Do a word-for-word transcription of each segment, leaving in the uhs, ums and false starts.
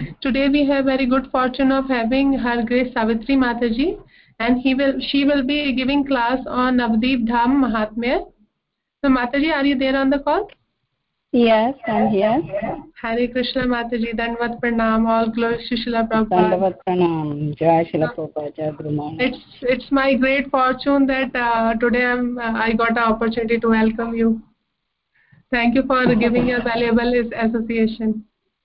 Today we have very good fortune of having Her Grace Savitri Mataji, and he will she will be giving class on Navadvip Dham Mahatmya. So Mataji, are you there on the call? Yes, I'm here. Hare Krishna Mataji, Dandavat Pranam, all glories to Srila Prabhupada. Dandavat Pranam, Jai Srila Prabhupada, Jai Guru Maharaj. It's it's my great fortune that uh, today I'm uh, I got an opportunity to welcome you. Thank you for giving your valuable association.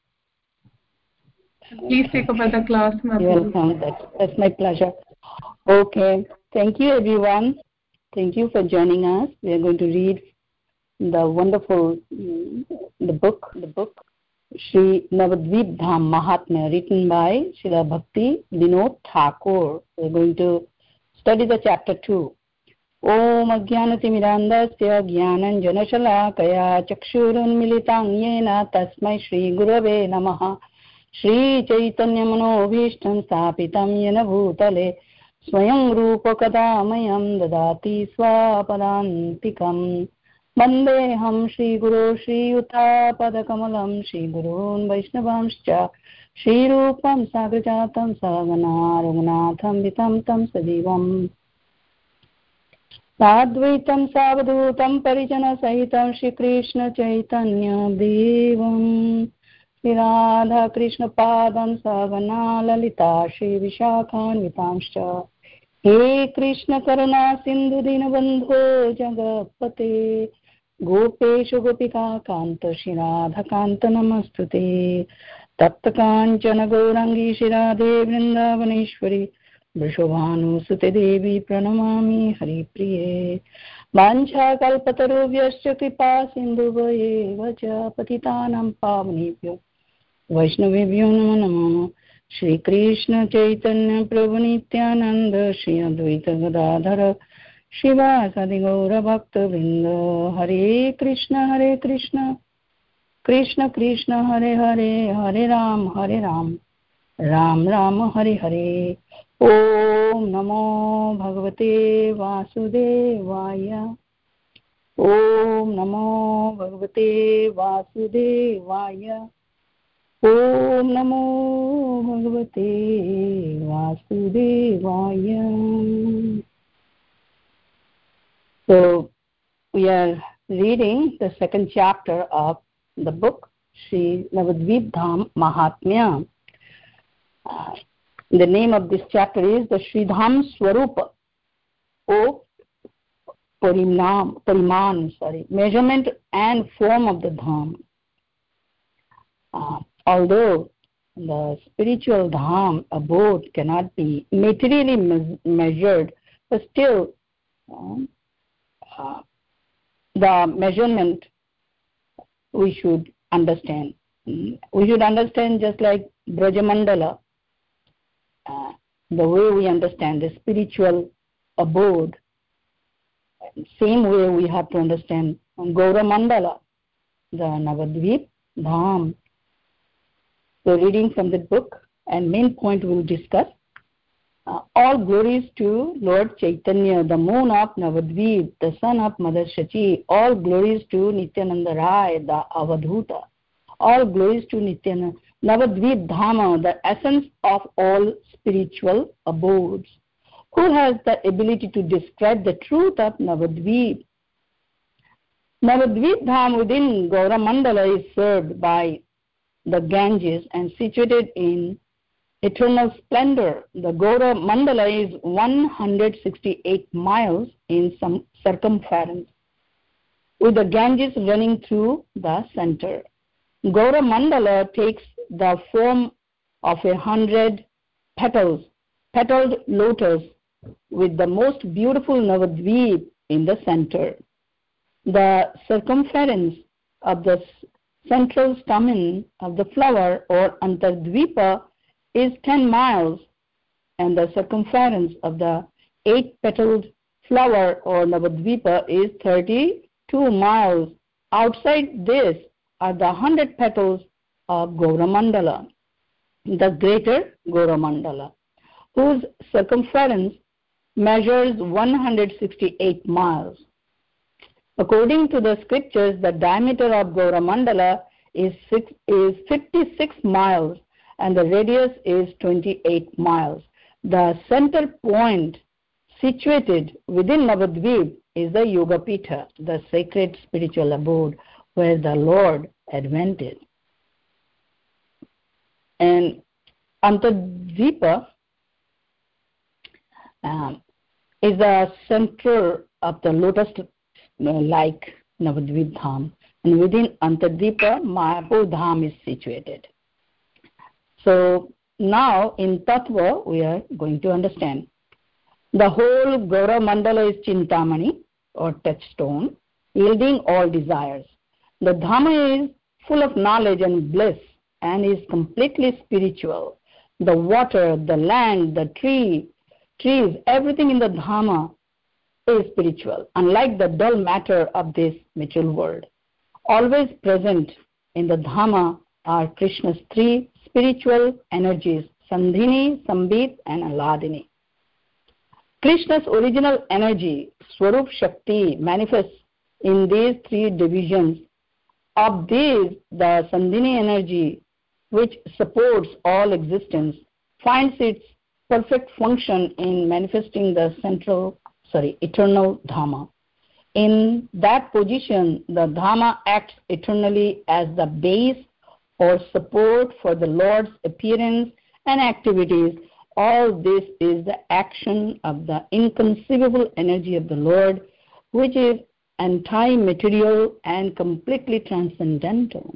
Please take over the class, Mataji. You're welcome. That's, that's my pleasure. Okay. Thank you, everyone. Thank you for joining us. We are going to read the wonderful the book, the book, Shri Navadvip Dham Mahatmya, written by Srila Bhakti Vinod Thakur. We are going to study the chapter two. Om Ajnanatimirandasya Jnananjanashalakaya Chakshurunmilitam Yena Tasmai Shri Gurave Namaha Shri Chaitanya Manobhishtam Stapitam Yena Bhutale Swayam Rupa Kadamayam Dadati Swapadantikam Vandeham Shri Guru Shri Yuta Padakamalam Shri Gurun Vaishnavamscha Shri Rupam Sagrajatam Sagana Raghunatham Vitam Tam Sadivam Sadvaitam Savadhutam Parijana Sahitam Shri Krishna Chaitanya Devam Shri Radha Krishna Padam Sagana Lalita Shri Vishakhan Vitamscha He Krishna Karuna Sindhu Dinabandho Jagapate Gopeshu Gopika Kanta Shri Radha Kanta Namastute Tapta Kanchana Gaurangi Shri Radhe Vrindavaneshwari Vrishabhanu Sute Devi Pranamami Hari Priye Vancha Kalpatarubhyascha Kripa Sindhuvaye Vacha Patitanam Pavanebhyo Vaishnavebhyo Namo Namo Shri Krishna Chaitanya Prabhu Nityananda Shri Advaita Gadadhara Shivasadi Gaura Bhakta Vrinda Hare Krishna Hare Krishna Krishna Krishna Hare Hare Hare Ram Hare Ram Ram Ram Hare Hare Om Namo Bhagavate Vasudevaya Om Namo Bhagavate Vasudevaya Om Namo Bhagavate Vasudevaya. So we are reading the second chapter of the book Shri Navadvip Dham Mahatmya. Uh, the name of this chapter is the Shri Dham Swarupa, or Parinam, Pariman, sorry, measurement and form of the Dham. Uh, although the spiritual Dham abode cannot be materially me measured, but still uh, uh, the measurement we should understand. We should understand just like Brajamandala, uh, the way we understand the spiritual abode. Same way we have to understand Gaura Mandala, the Navadvip Dham. So reading from the book, and main point we will discuss. Uh, all glories to Lord Chaitanya, the moon of Navadvip, the son of Mother Shachi. All glories to Nityananda Rai, the Avadhuta. All glories to Nityananda, Navadvip Dhama, the essence of all spiritual abodes. Who has the ability to describe the truth of Navadvip? Navadvip Dham within Gaura Mandala is served by the Ganges and situated in eternal splendor. The Gaura Mandala is one hundred sixty-eight miles in some circumference, with the Ganges running through the center. Gaura Mandala takes the form of a hundred petals, petaled lotus, with the most beautiful Navadvip in the center. The circumference of the central stamen of the flower, or Antardvipa, is ten miles, and the circumference of the eight-petaled flower, or Navadvipa, is thirty-two miles. Outside this are the hundred petals of Gaura Mandala, the greater Gaura Mandala, whose circumference measures one hundred sixty-eight miles. According to the scriptures, the diameter of Gaura Mandala is, six, is fifty-six miles, and the radius is twenty-eight miles. The center point situated within Navadvip is the Yogapitha, the sacred spiritual abode where the Lord advented. And Antardvipa um, is the center of the lotus-like Navadvip Dham, and within Antardvipa, Mayapur Dham is situated. So now in Tattva we are going to understand. The whole Gaura Mandala is Chintamani or touchstone, yielding all desires. The Dhamma is full of knowledge and bliss and is completely spiritual. The water, the land, the tree, trees, everything in the Dhamma is spiritual, unlike the dull matter of this material world. Always present in the Dhamma are Krishna's three spiritual energies, Sandhini, Sambit and Aladini. Krishna's original energy, Swarup Shakti, manifests in these three divisions. Of these, the Sandhini energy, which supports all existence, finds its perfect function in manifesting the central, sorry, eternal Dhamma. In that position, the Dhamma acts eternally as the base or support for the Lord's appearance and activities. All this is the action of the inconceivable energy of the Lord, which is anti-material and completely transcendental.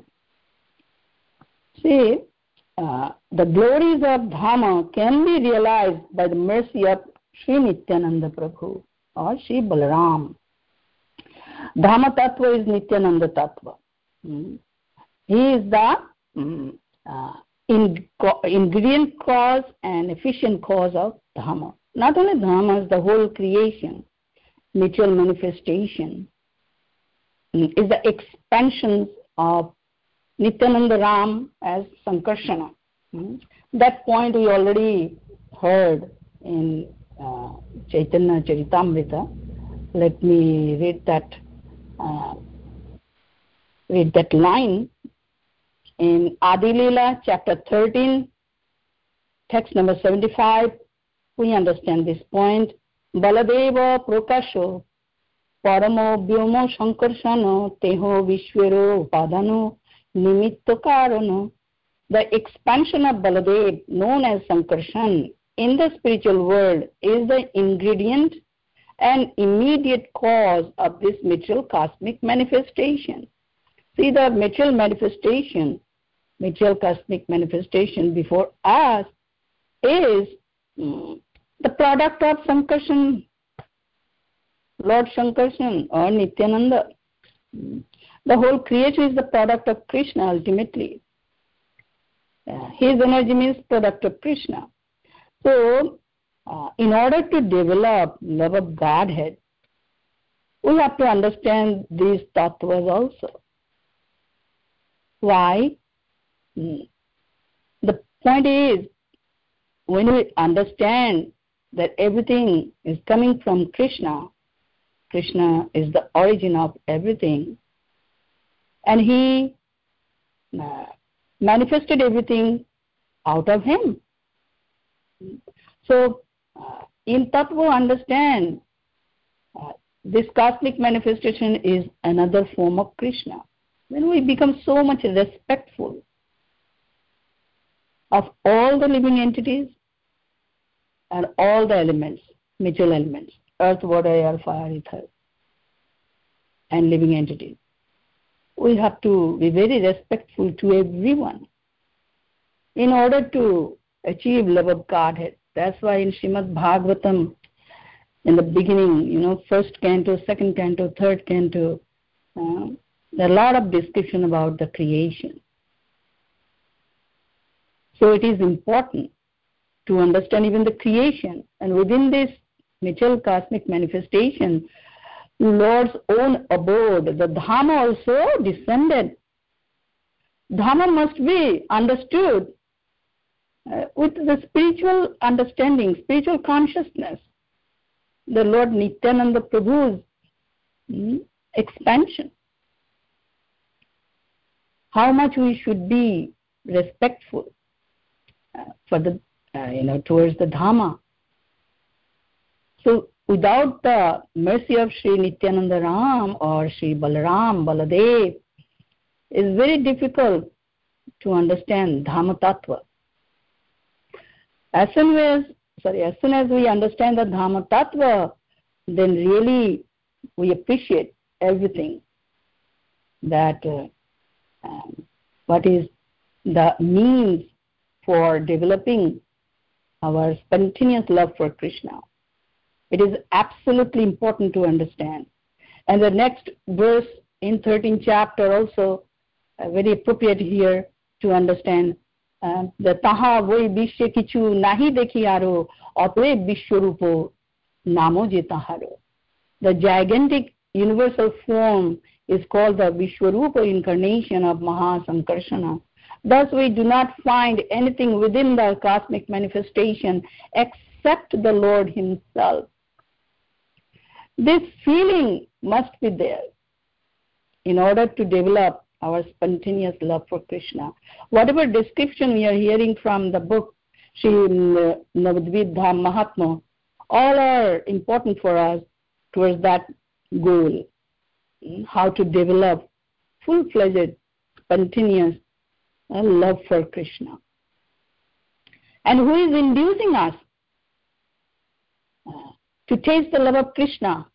See, uh, the glories of Dhamma can be realized by the mercy of Sri Nityananda Prabhu or Sri Balaram. Dhamma Tattva is Nityananda Tattva. Hmm. He is the um, uh, in, ingredient cause and efficient cause of Dhamma. Not only Dhamma, is the whole creation, material manifestation, is the expansions of Nityananda Ram as Sankarshana. Hmm. That point we already heard in uh, Chaitanya Charitamrita. Let me read that, uh, read that line. In Adi Leela, chapter thirteen, text number seventy-five, we understand this point. Baladeva Prakasho Paramo Bhyomo Shankarshano Teho Vishwero Upadano Nimitto Karano. The expansion of Baladev, known as Sankarshan, in the spiritual world is the ingredient and immediate cause of this material cosmic manifestation. See, the material manifestation, material cosmic manifestation before us is mm, the product of Sankarshan, Lord Sankarshan or Nityananda. The whole creation is the product of Krishna ultimately. Uh, his energy means product of Krishna. So, uh, in order to develop love of Godhead, we have to understand these tattvas also. Why? Mm. The point is, when we understand that everything is coming from Krishna, Krishna is the origin of everything, and he uh, manifested everything out of him. So, uh, in Tattva, understand uh, this cosmic manifestation is another form of Krishna. When we become so much respectful of all the living entities and all the elements, material elements, earth, water, air, fire, ether, and living entities, we have to be very respectful to everyone in order to achieve love of Godhead. That's why in Srimad Bhagavatam, in the beginning, you know, first canto, second canto, third canto, uh, there are a lot of discussion about the creation. So it is important to understand even the creation, and within this material cosmic manifestation, Lord's own abode, the Dhamma also descended. Dhamma must be understood uh, with the spiritual understanding, spiritual consciousness. The Lord Nityananda Prabhu's mm, expansion. How much we should be respectful for the, uh, you know, towards the Dhamma. So without the mercy of Sri Nityananda Ram or Sri Balaram, Baladev, it's very difficult to understand Dhamma Tattva. As soon as, sorry, as soon as we understand the Dhamma Tattva, then really we appreciate everything that uh, um, what is the means for developing our spontaneous love for Krishna. It is absolutely important to understand. And the next verse in thirteenth chapter also uh, very appropriate here to understand uh, the taha voi bishya kichu nahi dekhiyaro atve vishwarupo namo je taharo. The gigantic universal form is called the Vishwarupa incarnation of Mahasankarshana. Thus we do not find anything within the cosmic manifestation except the Lord himself. This feeling must be there in order to develop our spontaneous love for Krishna. Whatever description we are hearing from the book Sri Navadvip Dham Mahatma, all are important for us towards that goal, how to develop full-fledged, spontaneous uh, love for Krishna. And who is inducing us uh, to taste the love of Krishna?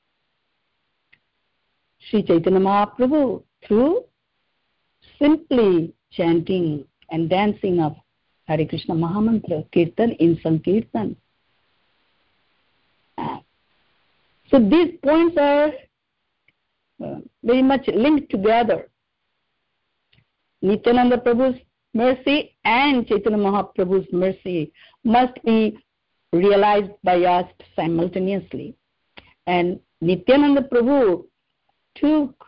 Sri Chaitanya Mahaprabhu, through simply chanting and dancing of Hare Krishna Mahamantra, Kirtan in Sankirtan. Uh, so these points are uh, very much linked together. Nityananda Prabhu's mercy and Chaitanya Mahaprabhu's mercy must be realized by us simultaneously. And Nityananda Prabhu took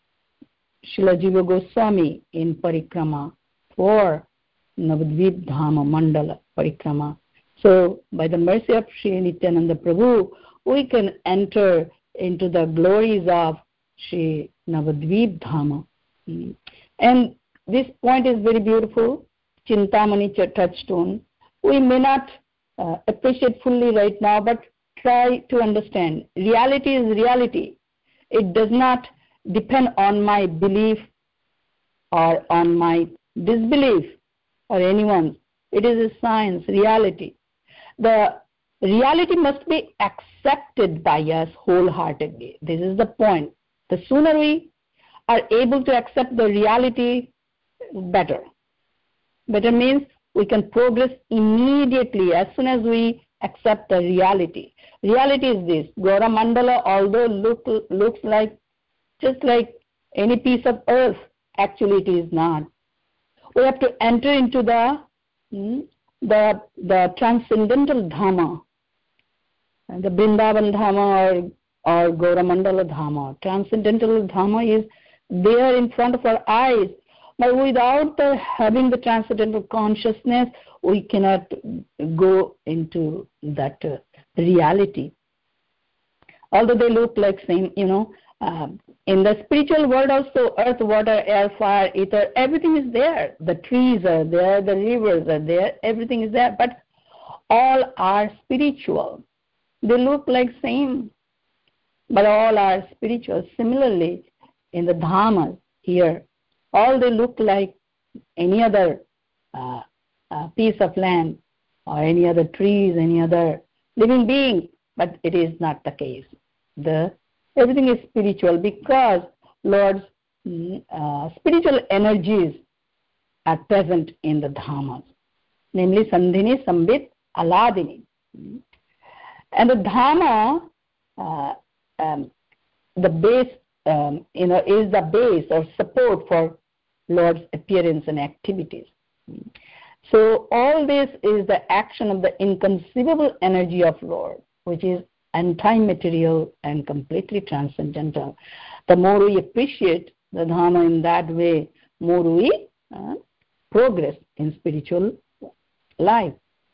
Srila Jiva Goswami in Parikrama for Navadvip Dhama Mandala Parikrama. So by the mercy of Sri Nityananda Prabhu, we can enter into the glories of Sri Navadvip Dhama. And this point is very beautiful. Chintamani touchstone. We may not uh, appreciate fully right now, but try to understand. Reality is reality. It does not depend on my belief or on my disbelief or anyone. It is a science, reality. The reality must be accepted by us wholeheartedly. This is the point. The sooner we are able to accept the reality, better. Better means we can progress immediately as soon as we accept the reality. Reality is this: Gaura Mandala, although look, looks like just like any piece of earth, actually it is not. We have to enter into the hmm, the the transcendental Dhamma, the Vrindavan Dhamma or or Gaura Mandala Dhamma. Transcendental Dhamma is there in front of our eyes. But without the, having the transcendental consciousness, we cannot go into that uh, reality. Although they look like same, you know, uh, in the spiritual world also, earth, water, air, fire, ether, everything is there. The trees are there, the rivers are there, everything is there. But all are spiritual. They look like same, but all are spiritual. Similarly, in the Dhammas here, all they look like any other uh, uh, piece of land or any other trees, any other living being, but it is not the case. The everything is spiritual because Lord's uh, spiritual energies are present in the Dhammas, namely Sandhini, Sambit, Aladini. And the Dhamma, uh, um, the base, um, you know, is the base or support for Lord's appearance and activities. So all this is the action of the inconceivable energy of Lord, which is anti-material and completely transcendental. The more we appreciate the Dhamma in that way, more we uh, progress in spiritual life.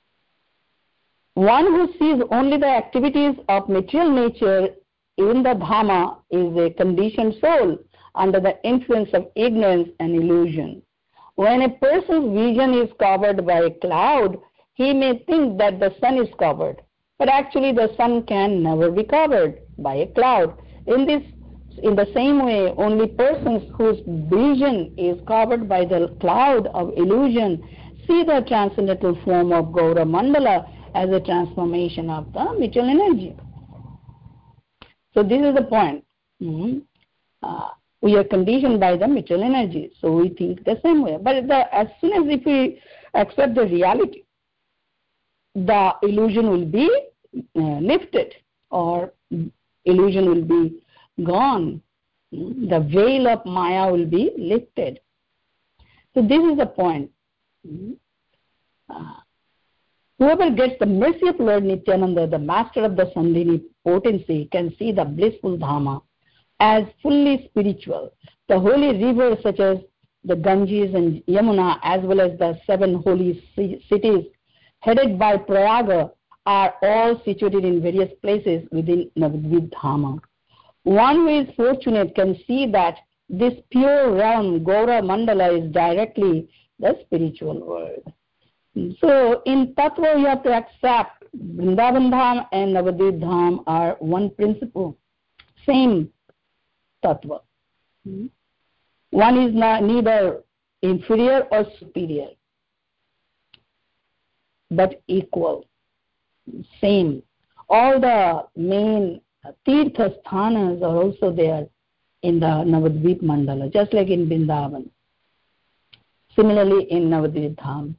One who sees only the activities of material nature in the Dhamma is a conditioned soul under the influence of ignorance and illusion. When a person's vision is covered by a cloud, he may think that the sun is covered, but actually the sun can never be covered by a cloud. In this, in the same way, only persons whose vision is covered by the cloud of illusion see the transcendental form of Gaura Mandala as a transformation of the material energy. So this is the point. Mm-hmm. uh, we are conditioned by the material energy, so we think the same way. But the, as soon as if we accept the reality, the illusion will be uh, lifted, or illusion will be gone. The veil of Maya will be lifted. So this is the point. Uh, whoever gets the mercy of Lord Nityananda, the master of the Sandhini potency, can see the blissful Dhamma as fully spiritual. The holy rivers such as the Ganges and Yamuna, as well as the seven holy cities headed by Prayaga, are all situated in various places within Navadvip Dhama. One who is fortunate can see that this pure realm, Gaura Mandala, is directly the spiritual world. So in Tattva you have to accept Vrindavan Dham and Navadvip Dham are one principle, same Tattva. One is not, neither inferior or superior, but equal, same. All the main Tirtha Sthanas are also there in the Navadvip Mandala, just like in Vrindavan. Similarly in Navadvip Dham.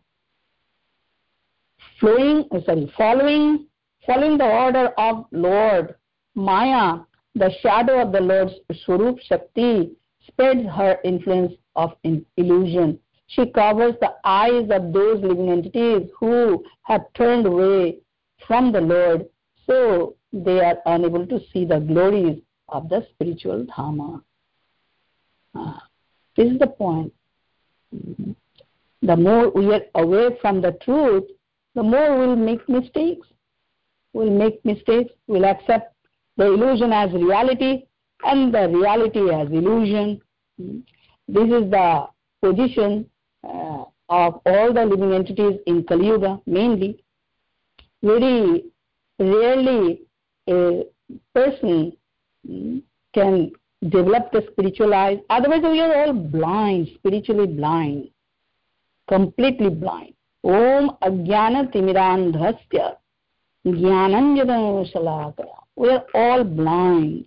Flowing, sorry, following, following the order of Lord Maya, the shadow of the Lord's Swarup Shakti spreads her influence of illusion. She covers the eyes of those living entities who have turned away from the Lord, so they are unable to see the glories of the spiritual Dhamma. Uh, this is the point. Mm-hmm. The more we are away from the truth, the more we'll make mistakes. We'll make mistakes, we'll accept the illusion as reality and the reality as illusion. Mm-hmm. This is the position uh, of all the living entities in Kali Yuga, mainly. Very rarely a person can develop the spiritual eyes. Otherwise we are all blind, spiritually blind, completely blind. Om Ajnana Timirandhasya Jnananjana Shalakaya. We are all blind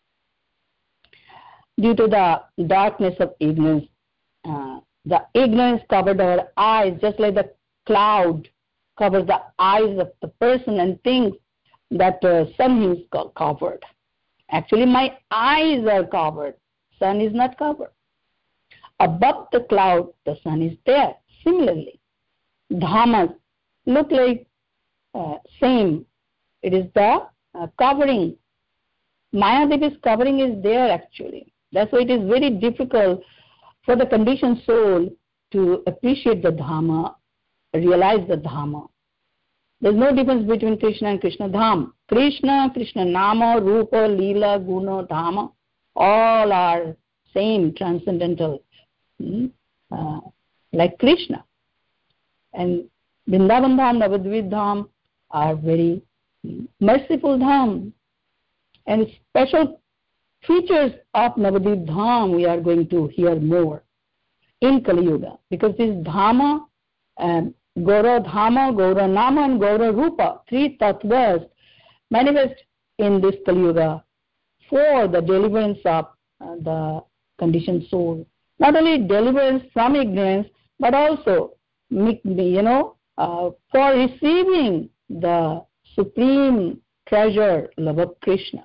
due to the darkness of ignorance. Uh, the ignorance covered our eyes, just like the cloud covers the eyes of the person and thinks that uh, sun is covered. Actually, my eyes are covered. Sun is not covered. Above the cloud, the sun is there. Similarly, Dhammas look like uh, same. It is the uh, covering. Mayadevi's covering is there actually. That's why it is very difficult for the conditioned soul to appreciate the Dhamma, realize the Dhamma. There's no difference between Krishna and Krishna Dham. Krishna, Krishna Nama, Rupa, Leela, Guna, Dhamma, all are same, transcendental, uh, like Krishna. And Vrindavan Dham, Navadvip Dham are very merciful Dham. And special features of Navadvip Dham we are going to hear more in Kali Yuga, because this Dhamma, um, Gaura Dhama, Gaura Nama and Gaura Rupa, three tattvas manifest in this Kali Yuga for the deliverance of uh, the conditioned soul. Not only deliverance from ignorance, but also, you know, uh, for receiving the supreme treasure, love of Krishna.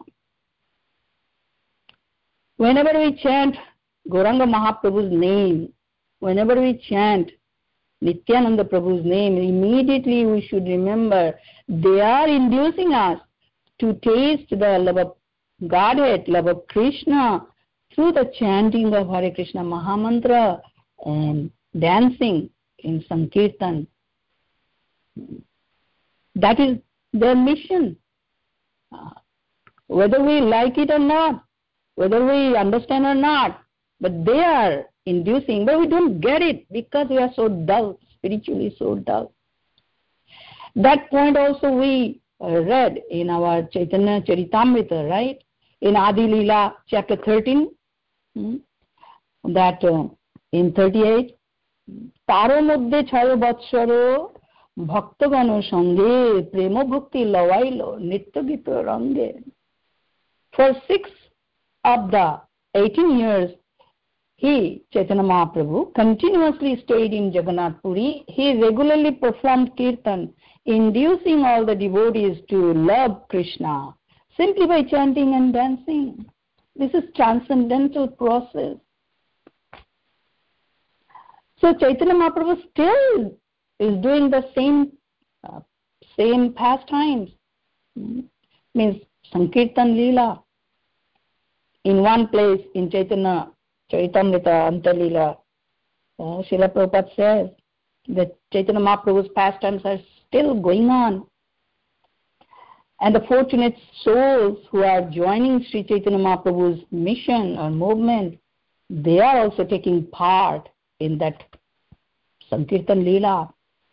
Whenever we chant Gauranga Mahaprabhu's name, whenever we chant Nityananda Prabhu's name, immediately we should remember they are inducing us to taste the love of Godhead, love of Krishna through the chanting of Hare Krishna Mahamantra and dancing in Sankirtan. That is their mission. Uh, whether we like it or not, whether we understand or not, but they are inducing, but we don't get it because we are so dull, spiritually so dull. That point also we uh, read in our Chaitanya Charitamrita, right? In Adi Leela, chapter thirteen, hmm, that uh, in thirty-eight, Taro Modde Chayo Batsharo Bhaktagano Sange Premo Bhakti Lavailo Nitya Gita Range. For six of the eighteen years, he, Chaitanya Mahaprabhu, continuously stayed in Jagannath Puri. He regularly performed kirtan, inducing all the devotees to love Krishna simply by chanting and dancing. This is transcendental process. So Chaitanya Mahaprabhu still is doing the same uh, same pastimes. Hmm. Means Sankirtan Leela. In one place in Chaitanya Charitamrita Antalila, uh, Srila Prabhupada says that Chaitanya Mahaprabhu's pastimes are still going on. And the fortunate souls who are joining Sri Chaitanya Mahaprabhu's mission or movement, they are also taking part in that Sankirtan Leela.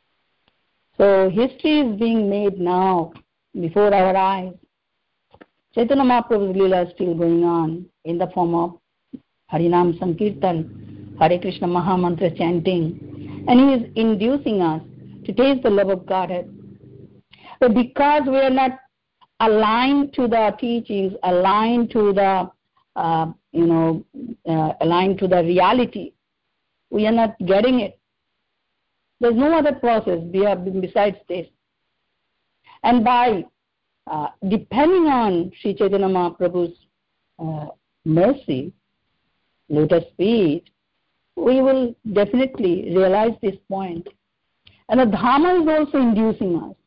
So history is being made now before our eyes. Chaitanya Mahaprabhu's Leela is still going on in the form of Harinam Sankirtan, Hare Krishna Mahamantra chanting, and he is inducing us to taste the love of Godhead. But because we are not aligned to the teachings, aligned to the, uh, you know, uh, aligned to the reality, we are not getting it. There's no other process besides this. And by uh, depending on Sri Chaitanya Mahaprabhu's uh, mercy, lotus feet, we will definitely realize this point. And the Dhamma is also inducing us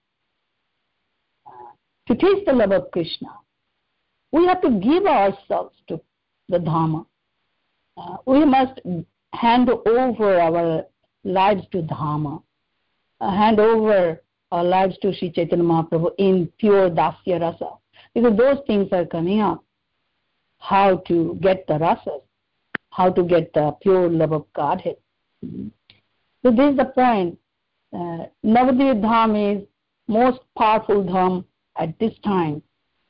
uh, to taste the love of Krishna. We have to give ourselves to the Dhamma. Uh, we must hand over our lives to Dhamma, uh, hand over our lives to Sri Chaitanya Mahaprabhu in pure Dasya Rasa, because those things are coming up. How to get the rasas, how to get the pure love of Godhead. Mm-hmm. So this is the point. Uh, Navadvip Dham is most powerful Dham at this time.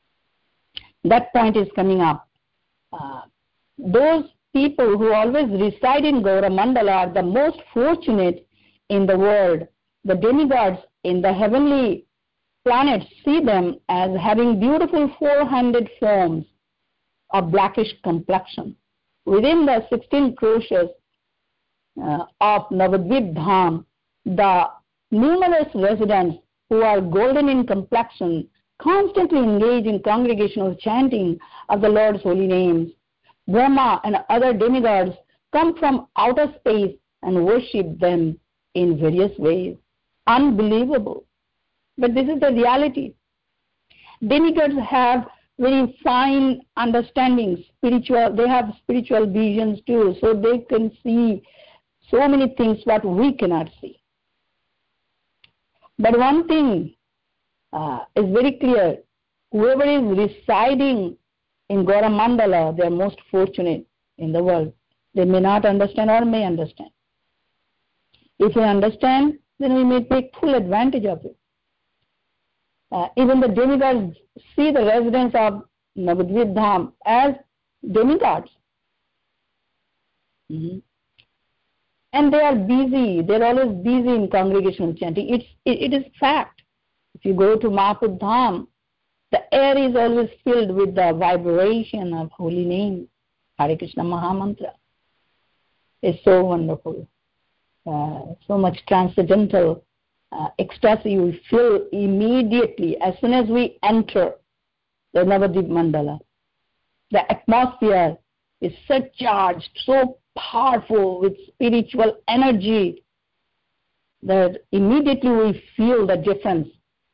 That point is coming up. Uh, those people who always reside in Gaura Mandala are the most fortunate in the world. The demigods in the heavenly planets see them as having beautiful four-handed forms of blackish complexion. Within the sixteen crores uh, of Navadvip Dham, the numerous residents who are golden in complexion constantly engage in congregational chanting of the Lord's holy names. Brahma and other demigods come from outer space and worship them in various ways. Unbelievable. But this is the reality. Demigods have very fine understanding, spiritual, they have spiritual visions too, so they can see so many things what we cannot see. But one thing uh, is very clear, whoever is residing in Gaura Mandala, they are most fortunate in the world. They may not understand or may understand. If we understand, then we may take full advantage of it. Uh, even the demigods see the residents of Navadvip Dham as demigods. Mm-hmm. And they are busy, they are always busy in congregational chanting. It's, it, it is fact. If you go to Mahapur Dham, the air is always filled with the vibration of holy name, Hare Krishna Mahamantra. It's so wonderful. Uh, so much transcendental uh, ecstasy we feel immediately as soon as we enter the Navadvip Mandala. The atmosphere is so charged, so powerful with spiritual energy that immediately we feel the difference.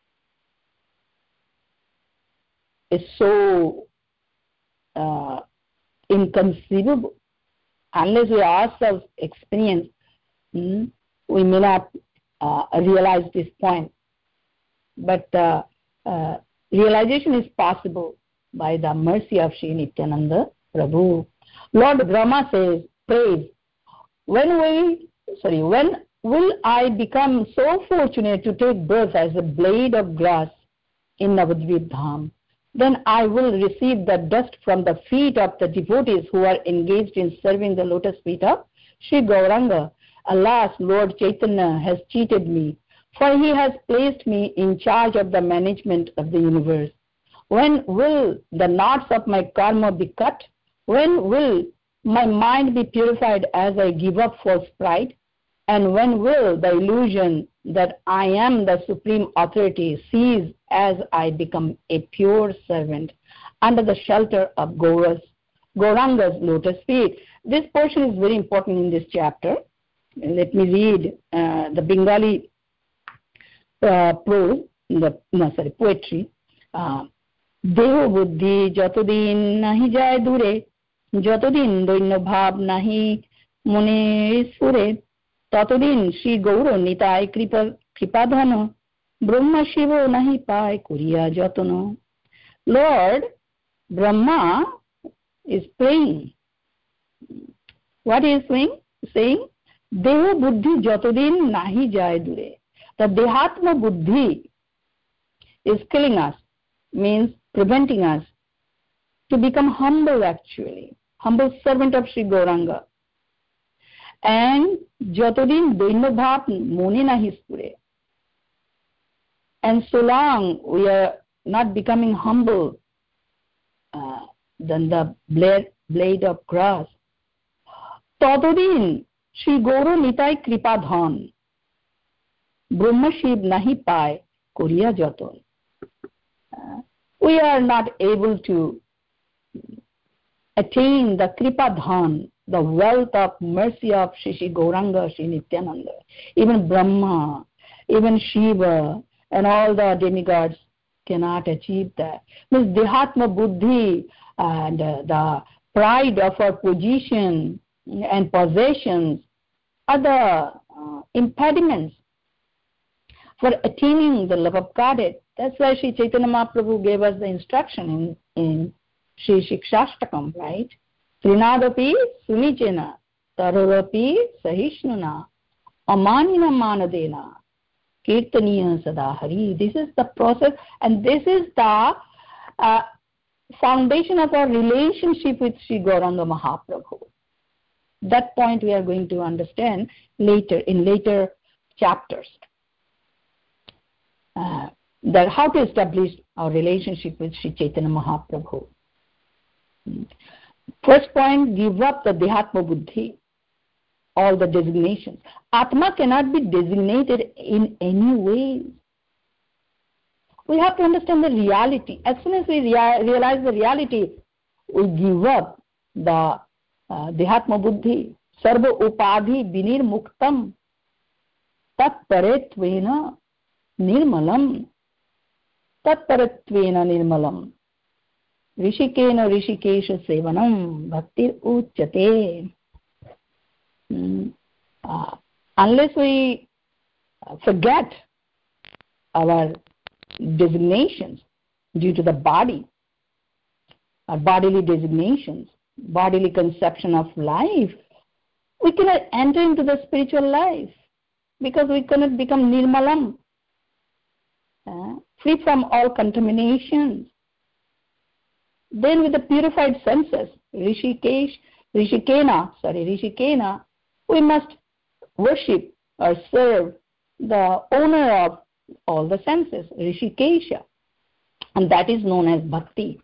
It's so uh, inconceivable. Unless we ourselves experience, mm, we may not uh, realize this point. But uh, uh, realization is possible by the mercy of Sri Nityananda Prabhu. Lord Brahma says, praise, when will, sorry, when will I become so fortunate to take birth as a blade of grass in Navadvip Dham? Then I will receive the dust from the feet of the devotees who are engaged in serving the lotus feet of Sri Gauranga. Alas, Lord Chaitanya has cheated me, for he has placed me in charge of the management of the universe. When will the knots of my karma be cut? When will my mind be purified as I give up false pride? And when will the illusion that I am the supreme authority cease as I become a pure servant under the shelter of Gaura's, Gauranga's lotus feet? This portion is very important in this chapter. Let me read uh, the Bengali uh, prose, the, no, sorry, poetry. Uh, Deho buddhi jatodin nahi jay dure, jatodin doino bhav nahi mone sure, ততদিন শ্রী গৌর নিতাই কৃপা কৃপাধন ব্রহ্মা শিব নাহি পায় করিয়া যতন. Lord Brahma is praying. What he is saying? Saying, Deho buddhi jatodin nahi jay dure. The Dehatma buddhi is killing us, means preventing us to become humble actually, humble servant of Sri Gauranga. And jatodin doino bhav mone nahi spure. And so long we are not becoming humble uh, than the blade, blade of grass, totodin Shri Gauro Nitai Kripadhan Brahma Shiv nahi pai koriya jaton. Uh, we are not able to attain the Kripadhan, the wealth of mercy of Shri Shri Gauranga, Shri Nityananda. Even Brahma, even Shiva, and all the demigods cannot achieve that. Means Dehatma Buddhi and uh, the pride of our position and possessions are the uh, impediments for attaining the love of Godhead. That's why Sri Chaitanya Mahaprabhu gave us the instruction in, in Sri Shikshashtakam, right? Trinadapi sunichena, tarorapi sahishnuna, amanina manadena, kirtaniya sadahari. This is the process, and this is the uh, foundation of our relationship with Sri Gauranga Mahaprabhu. That point we are going to understand later, in later chapters. Uh, that how to establish our relationship with Sri Chaitanya Mahaprabhu. First point, give up the Dehatma Buddhi, all the designations. Atma cannot be designated in any way. We have to understand the reality. As soon as we rea- realize the reality, we give up the uh, Dehatma Buddhi. Sarva upadhi binir muktam tat paretvena nirmalam tat paretvena nirmalam rishikena rishikesha sevanam bhaktir uchyate. Mm. Uh, unless we forget our designations due to the body, our bodily designations, bodily conception of life, we cannot enter into the spiritual life because we cannot become nirmalam, uh, free from all contaminations. Then with the purified senses, Rishikesh, Rishikena, sorry, Rishikena, we must worship or serve the owner of all the senses, Rishikesha, and that is known as bhakti.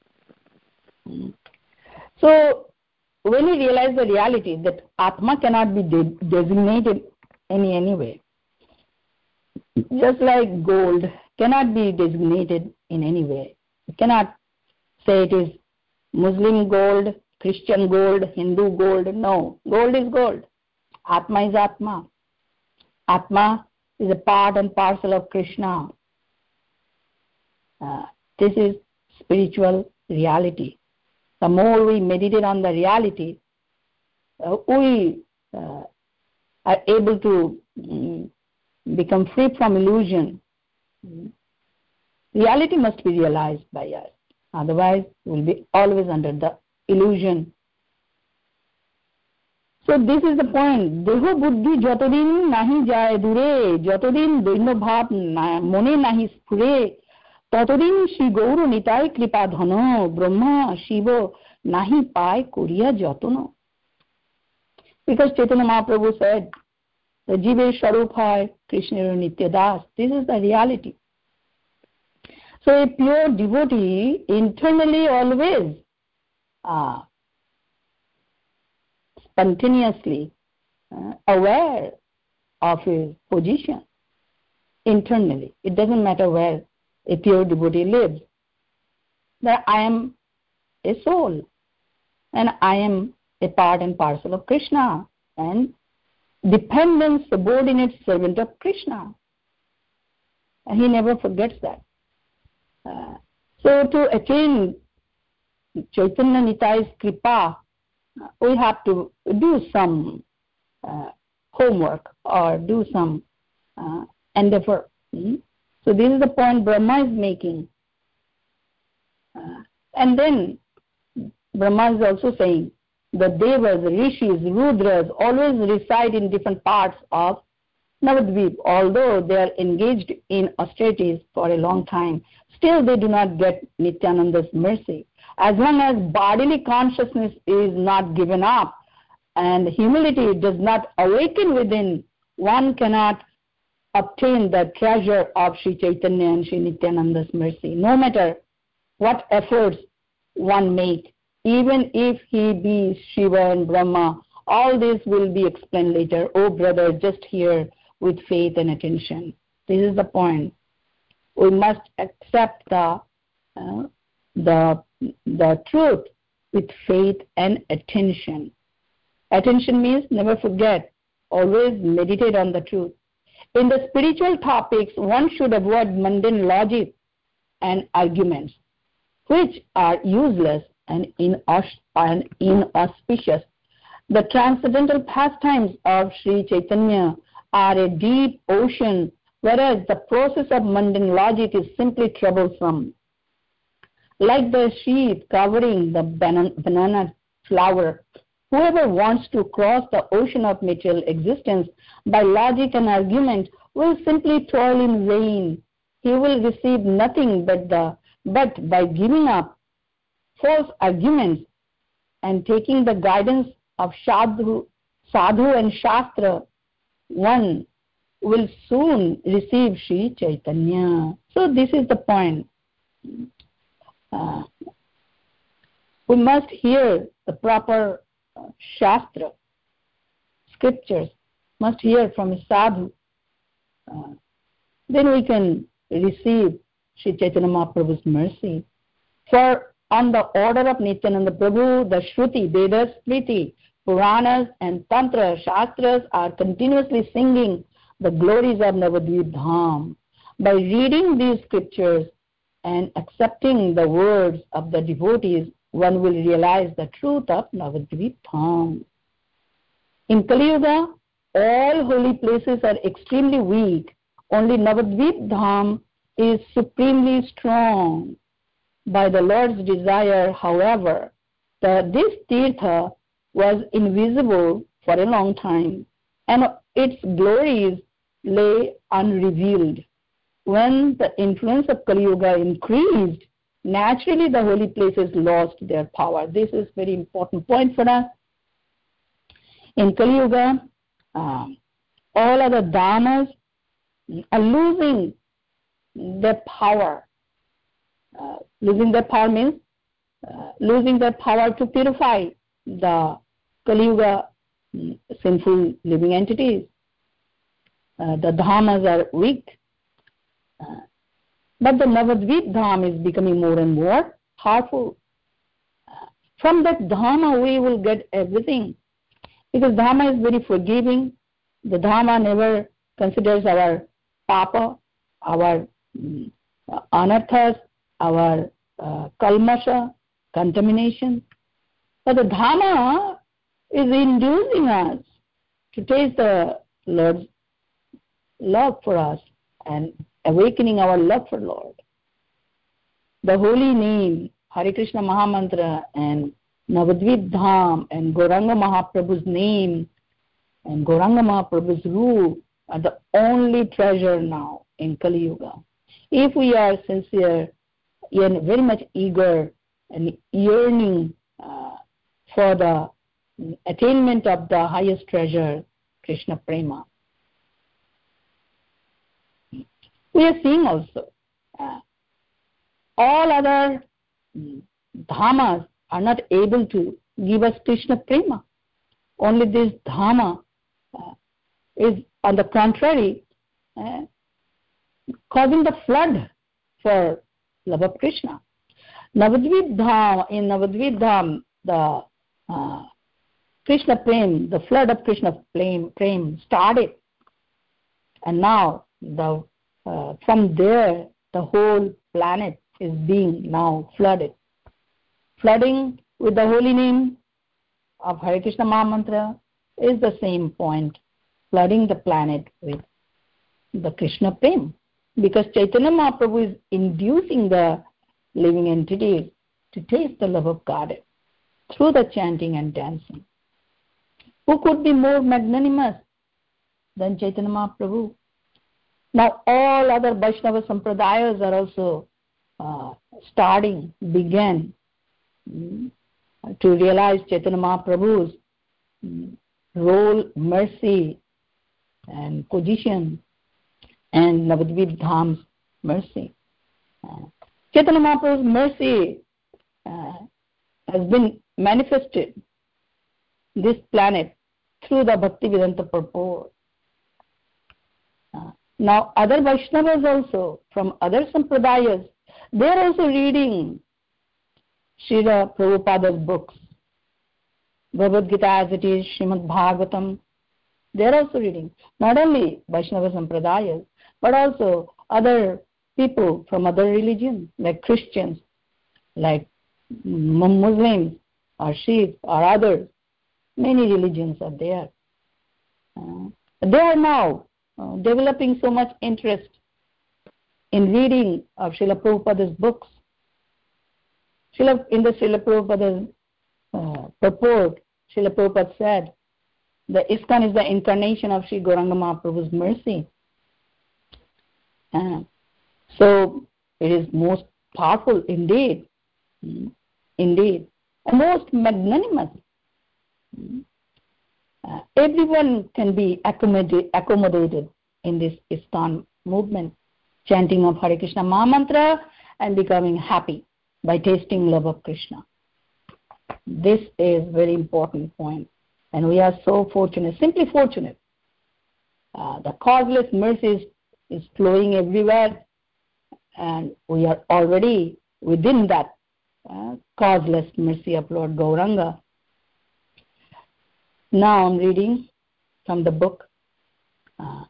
So when we realize the reality that Atma cannot be de- designated any any way, just like gold cannot be designated in any way. You cannot say it is Muslim gold, Christian gold, Hindu gold. No, gold is gold. Atma is Atma. Atma is a part and parcel of Krishna. Uh, this is spiritual reality. The more we meditate on the reality, uh, we uh, are able to um, become free from illusion. Reality must be realized by us. Otherwise, we will be always under the illusion. So this is the point. Deho buddhi jotodin nahi jaye dure, jotodin dainya bhav mone nahi sphure, totodin Shri Gaura Nitai kripa dhano, Brahma Shiva nahi pai koriya jotono. Because Chaitanya Mahaprabhu said, the Jive Sharup hai, Krishna Nitya Das. This is the reality. So a pure devotee internally always uh, spontaneously uh, aware of his position internally. It doesn't matter where a pure devotee lives. That I am a soul and I am a part and parcel of Krishna and dependent, subordinate servant of Krishna. And he never forgets that. Uh, so to attain Chaitanya Nitai's kripa, we have to do some uh, homework or do some uh, endeavor. Mm-hmm. So this is the point Brahma is making. Uh, and then Brahma is also saying the Devas, Rishis, Rudras always reside in different parts of Navadvip. Although they are engaged in austerities for a long time, still they do not get Nityananda's mercy. As long as bodily consciousness is not given up and humility does not awaken within, one cannot obtain the treasure of Sri Chaitanya and Sri Nityananda's mercy. No matter what efforts one make, even if he be Shiva and Brahma, all this will be explained later. Oh brother, just hear with faith and attention. This is the point. We must accept the uh, the the truth with faith and attention. Attention means never forget, always meditate on the truth. In the spiritual topics, one should avoid mundane logic and arguments, which are useless and inauspicious. The transcendental pastimes of Sri Chaitanya are a deep ocean, whereas the process of mundane logic is simply troublesome. Like the sheath covering the banana flower, whoever wants to cross the ocean of material existence by logic and argument will simply toil in vain. He will receive nothing but the but by giving up false arguments and taking the guidance of sadhu, sadhu and shastra, one will soon receive Sri Chaitanya. So this is the point. Uh, we must hear the proper uh, shastra, scriptures, must hear from a sadhu. Uh, then we can receive Sri Chaitanya Mahaprabhu's mercy. For on the order of Nityananda Prabhu, the Shruti, Vedas, Smriti, Puranas and Tantra, Shastras are continuously singing the glories of Navadvip Dham. By reading these scriptures and accepting the words of the devotees, one will realize the truth of Navadvip Dham. In Kali Yuga, all holy places are extremely weak. Only Navadvip Dham is supremely strong. By the Lord's desire, however, the, this Tirtha was invisible for a long time, and its glories lay unrevealed. When the influence of Kali Yuga increased, naturally the holy places lost their power. This is a very important point for us. In Kali Yuga, um, all other dhammas are losing their power. Uh, losing their power means uh, losing their power to purify the Kali Yuga um, sinful living entities. Uh, the dhammas are weak. Uh, but the Navadvip Dham is becoming more and more powerful. Uh, from that Dhamma we will get everything. Because Dhamma is very forgiving. The Dhamma never considers our papa, our um, anarthas, our uh, kalmasha, contamination. But the Dhamma is inducing us to taste the Lord's love for us and awakening our love for Lord. The holy name, Hare Krishna Mahamantra and Navadvip Dham and Gauranga Mahaprabhu's name and Gauranga Mahaprabhu's roop are the only treasure now in Kali Yuga. If we are sincere and very much eager and yearning uh, for the attainment of the highest treasure, Krishna Prema. We are seeing also uh, all other dhamas are not able to give us Krishna Prema. Only this dhama uh, is, on the contrary, uh, causing the flood for love of Krishna. Navadvip Dham, in Navadvip Dham, the uh, Krishna Prem, the flood of Krishna Prem, Prem started, and now the uh, from there the whole planet is being now flooded, flooding with the holy name of Hare Krishna Mahamantra is the same point, flooding the planet with the Krishna Prem, because Chaitanya Mahaprabhu is inducing the living entities to taste the love of God through the chanting and dancing. Who could be more magnanimous than Chaitanya Mahaprabhu? Now all other Vaishnava Sampradayas are also uh, starting, began mm, to realize Chaitanya Mahaprabhu's mm, role, mercy and position, and Navadvip Dham's mercy. Uh, Chaitanya Mahaprabhu's mercy uh, has been manifested this planet through the Bhaktivedanta purport. Uh, now other Vaishnavas also from other Sampradayas, they are also reading Srila Prabhupada's books, Bhagavad Gita as it is, Srimad Bhagavatam. They are also reading, not only Vaishnava Sampradayas, but also other people from other religions, like Christians, like Muslims, or Sikhs, or others. Many religions are there. Uh, they are now uh, developing so much interest in reading of Srila Prabhupada's books. Srila, in the Srila Prabhupada's uh, purport, Srila Prabhupada said, the ISKCON is the incarnation of Sri Gauranga Mahaprabhu's mercy. Uh, so it is most powerful indeed, mm, indeed, and most magnanimous. Mm. Uh, everyone can be accommodated, accommodated in this ISKCON movement, chanting of Hare Krishna Mahamantra and becoming happy by tasting love of Krishna. This is a very important point, and we are so fortunate, simply fortunate. Uh, the causeless mercy is, is flowing everywhere, and we are already within that uh, causeless mercy of Lord Gauranga. Now I'm reading from the book. Uh,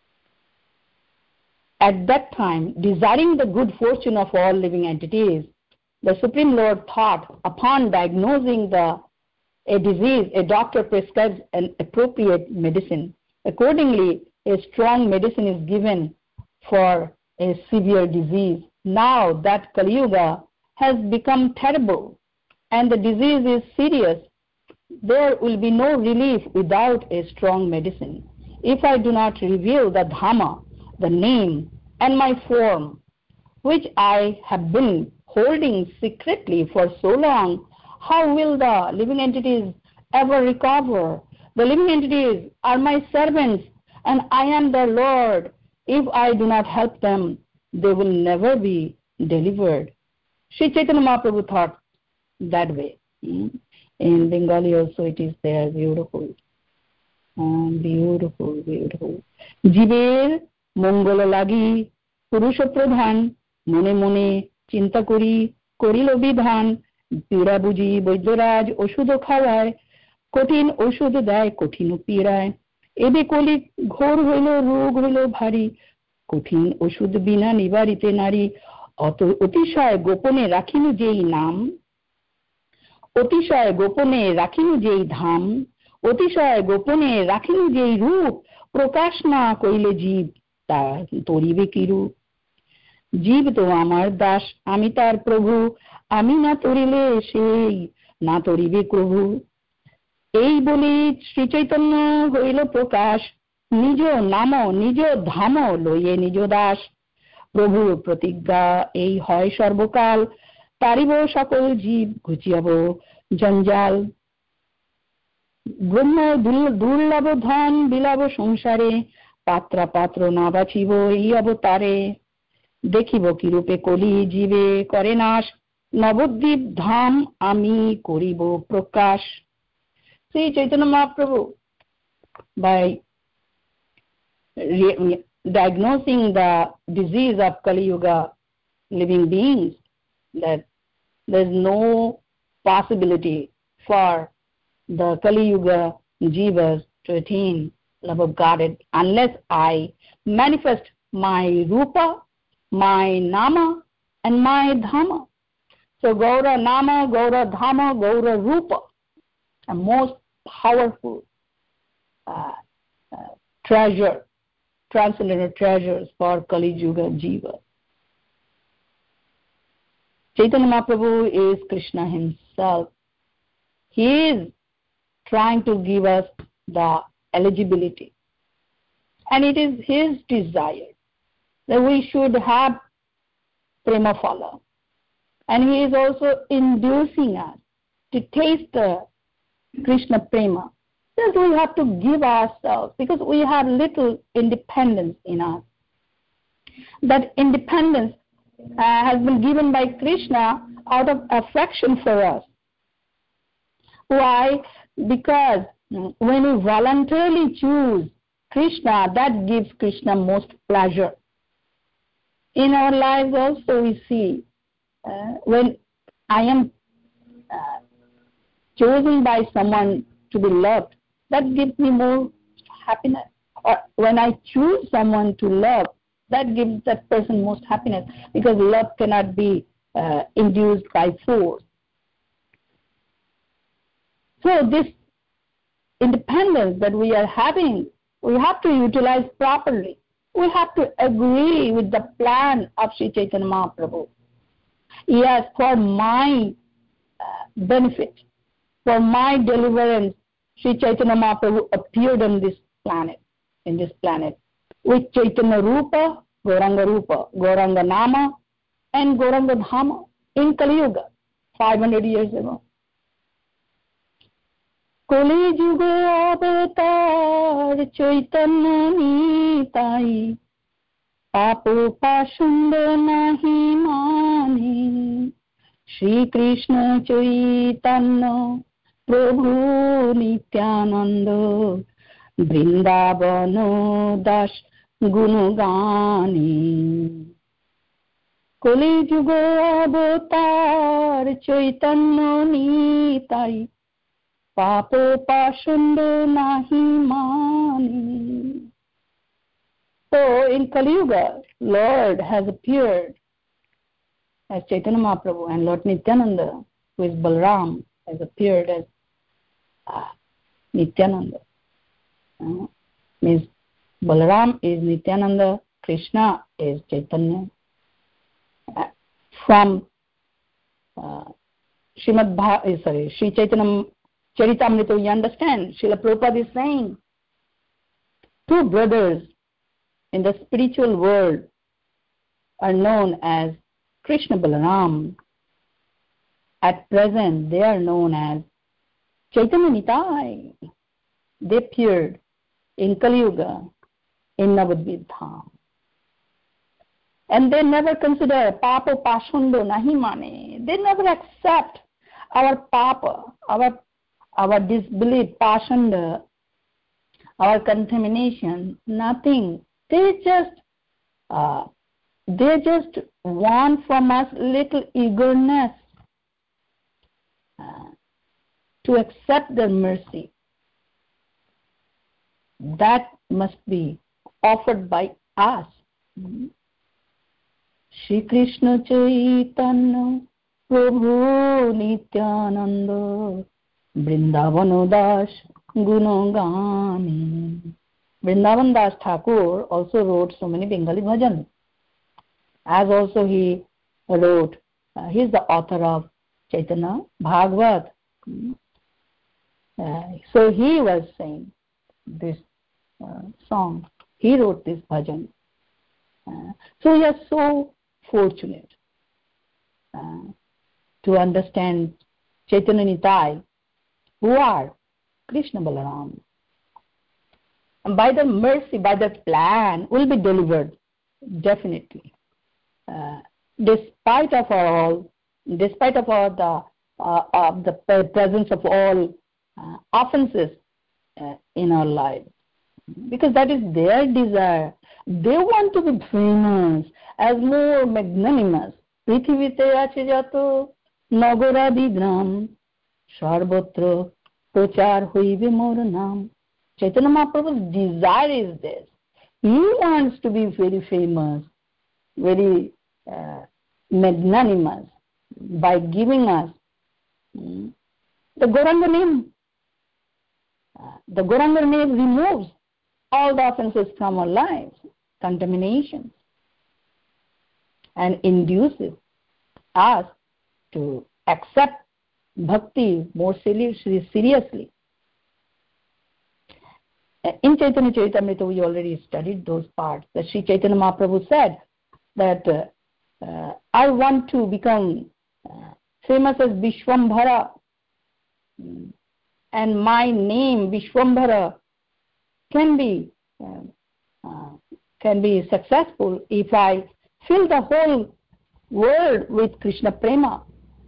At that time, desiring the good fortune of all living entities, the Supreme Lord thought, upon diagnosing the a disease, a doctor prescribes an appropriate medicine. Accordingly, a strong medicine is given for a severe disease. Now that Kali Yuga has become terrible and the disease is serious, there will be no relief without a strong medicine. If I do not reveal the Dhamma, the name, and my form, which I have been holding secretly for so long, how will the living entities ever recover? The living entities are my servants, and I am their Lord. If I do not help them, they will never be delivered. Sri Chaitanya Mahaprabhu thought that way. In Bengali also it is there, beautiful. Um, beautiful, beautiful. Jiber মঙ্গল লাগি পুরুষ প্রধান মনে মনে চিন্তা করি করিল বিধান পীড়া বুঝি বৈদ্যরাজ ওষুধ খাওয়ায় কঠিন ওষুধ দেয় কঠিন পীড়ায় এবে কলি ঘোর হইল রোগ হইল ভারী কঠিন ওষুধ বিনা নিবারিতে নারী অত অতিশয় গোপনে রাখিনু যেই নাম অতিশয় গোপনে রাখিনু যেই ধাম অতিশয় গোপনে রাখিনু যেই রূপ প্রকাশ না কইলে জীব তা তরিবে কি রূপ জীব তো আমার দাস আমি তার প্রভু আমি না তরিলে সেই না তরিবে প্রভু। এই বলি শ্রী চৈতন্য হইল প্রকাশ, নিজ নাম নিজ ধাম লইয়ে নিজ দাস। প্রভুর প্রতিজ্ঞা এই হয় সর্বকাল, তারিব সকল জীব ঘুচিয়াব জঞ্জাল। ব্রহ্ম দুর্লভ ধন বিলাব সংসারে, পাত্রা পাত্র না বাছিব এই অবতারে। দেখিব কি রূপে কলি জীবে করে নাশ, নবদ্বীপ ধাম আমি করিব প্রকাশ। Shri Chaitanya Mahaprabhu, by diagnosing the disease of Kali Yuga living beings, that there is no possibility for the Kali Yuga jivas to attain love of Godhead unless I manifest my rupa, my nama and my dhamma. So Gaura Nama, Gaura Dhamma, Gaura Rupa are most powerful uh, uh, treasure, transcendental treasures for Kali Yuga jiva. Chaitanya Mahaprabhu is Krishna himself. He is trying to give us the eligibility, and it is his desire that we should have prema phala, and he is also inducing us to taste the Krishna prema. Yes, we have to give ourselves, because we have little independence in us. That independence uh, has been given by Krishna out of affection for us. Why? Because when we voluntarily choose Krishna, that gives Krishna most pleasure. In our lives also we see, uh, when I am uh, chosen by someone to be loved, that gives me more happiness. Or when I choose someone to love, that gives that person most happiness, because love cannot be uh, induced by force. So this independence that we are having, we have to utilize properly. We have to agree with the plan of Sri Chaitanya Mahaprabhu. Yes, for my uh, benefit, for my deliverance, Sri Chaitanya Mahaprabhu appeared on this planet, in this planet, with Chaitanya Rupa, Gauranga Rupa, Gauranga Nama, and Gauranga Dhamma in Kali Yuga, five hundred years ago. Kali Yuga avatar Chaitanya Nitai, Papo Pashunda Nahi Mani, Shri Krishna Chaitanya Prabhu Nityananda, Vrindavana Das Gunugani. Kali Yuga avatar Chaitanya Nitai, Papo Pashunda Nahi Mani. So in Kali Yuga, Lord has appeared as Chaitanya Mahaprabhu, and Lord Nityananda, who is Balram, has appeared as uh, Nityananda. Uh, means Balaram is Nityananda, Krishna is Chaitanya. Uh, from uh, Srimad Bha- uh, sorry, Sri Chaitanya Charitamrita, we understand, Srila Prabhupada is saying, two brothers in the spiritual world are known as Krishna Balaram. At present, they are known as Chaitanya Nitai. They appeared in Kali Yuga in Navadvip Dham. And they never consider Papa Pashundo Nahi Mane. They never accept our Papa, our, our disbelief, Pashunda, our contamination, nothing. They just, uh, they just want from us little eagerness uh, to accept their mercy. That must be offered by us. Shri Krishna Chaitanya Prabhu Nityananda, Vrindavana Das Gunogani. Vrindavan Das Thakur also wrote so many Bengali bhajans. As also he wrote, uh, he is the author of Chaitanya Bhagavat, Uh, so he was saying this uh, song. He wrote this bhajan. Uh, so we are so fortunate uh, to understand Chaitanya Nitai, who are Krishna Balaram. And by the mercy, by the plan, will be delivered, definitely. Uh, despite of all, despite of all the, uh, of the presence of all uh, offenses uh, in our lives. Because that is their desire. They want to be famous, as more magnanimous. Prithivite ache jato nagoradi gram sarvatra prochar hoibe mor naam. Chaitanya Mahaprabhu's desire is this. He wants to be very famous, very uh, magnanimous by giving us mm, the Gauranga name. Uh, the Gauranga name removes all the offenses from our lives, contaminations, and induces us to accept bhakti more seriously. seriously. In Chaitanya Charitamrita, we already studied those parts. That Sri Chaitanya Mahaprabhu said that uh, uh, I want to become uh, famous as Vishwambhara, and my name Vishwambhara can be uh, uh, can be successful if I fill the whole world with Krishna Prema.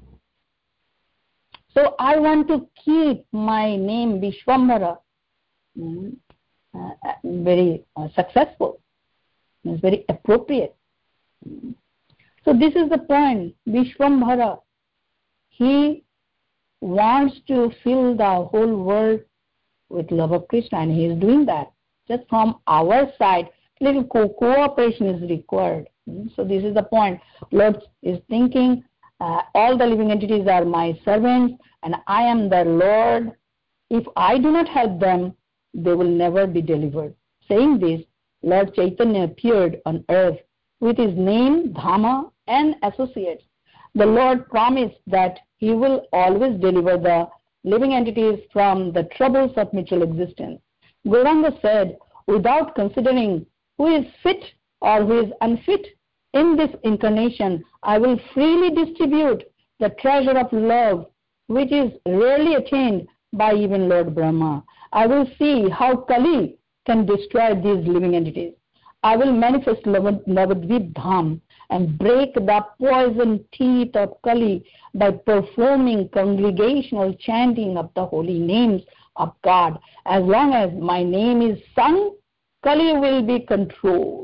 So I want to keep my name Vishwambhara mm, uh, very uh, successful. It's very appropriate. So this is the point. Vishwambhara, he wants to fill the whole world with love of Krishna, and he is doing that. Just from our side, little co- cooperation is required. So this is the point. Lord is thinking, uh, all the living entities are my servants, and I am their Lord. If I do not help them, they will never be delivered. Saying this, Lord Chaitanya appeared on earth with his name, Dhamma, and associates. The Lord promised that he will always deliver the living entities from the troubles of mutual existence. Gauranga said, without considering who is fit or who is unfit, in this incarnation, I will freely distribute the treasure of love, which is rarely attained by even Lord Brahma. I will see how Kali can destroy these living entities. I will manifest Navadvip Dham and break the poison teeth of Kali by performing congregational chanting of the holy names of God. As long as my name is sung, Kali will be controlled.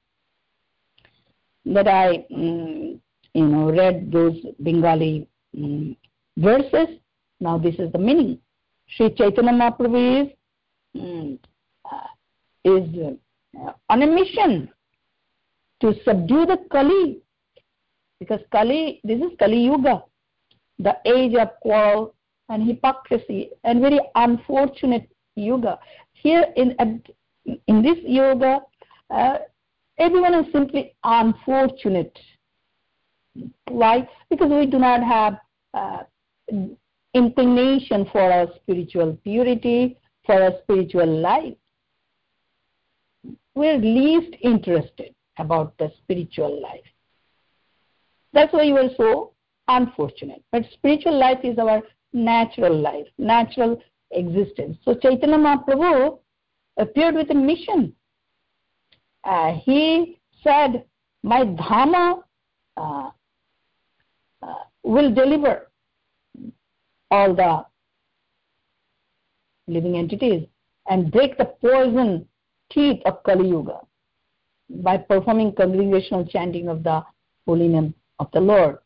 That I, um, you know, read those Bengali um, verses. Now this is the meaning. Sri Chaitanya Mahaprabhu is, um, uh, is uh, on a mission to subdue the Kali, because Kali, this is Kali Yuga, the age of quarrel and hypocrisy, and very unfortunate Yuga. Here in in this Yuga, uh, everyone is simply unfortunate. Why? Because we do not have uh, inclination for our spiritual purity, for our spiritual life. We're least interested about the spiritual life. That's why you are so unfortunate. But spiritual life is our natural life, natural existence. So Chaitanya Mahaprabhu appeared with a mission. Uh, he said, my Dhamma uh, uh, will deliver all the living entities and break the poison teeth of Kali Yuga by performing congregational chanting of the holy name of the Lord.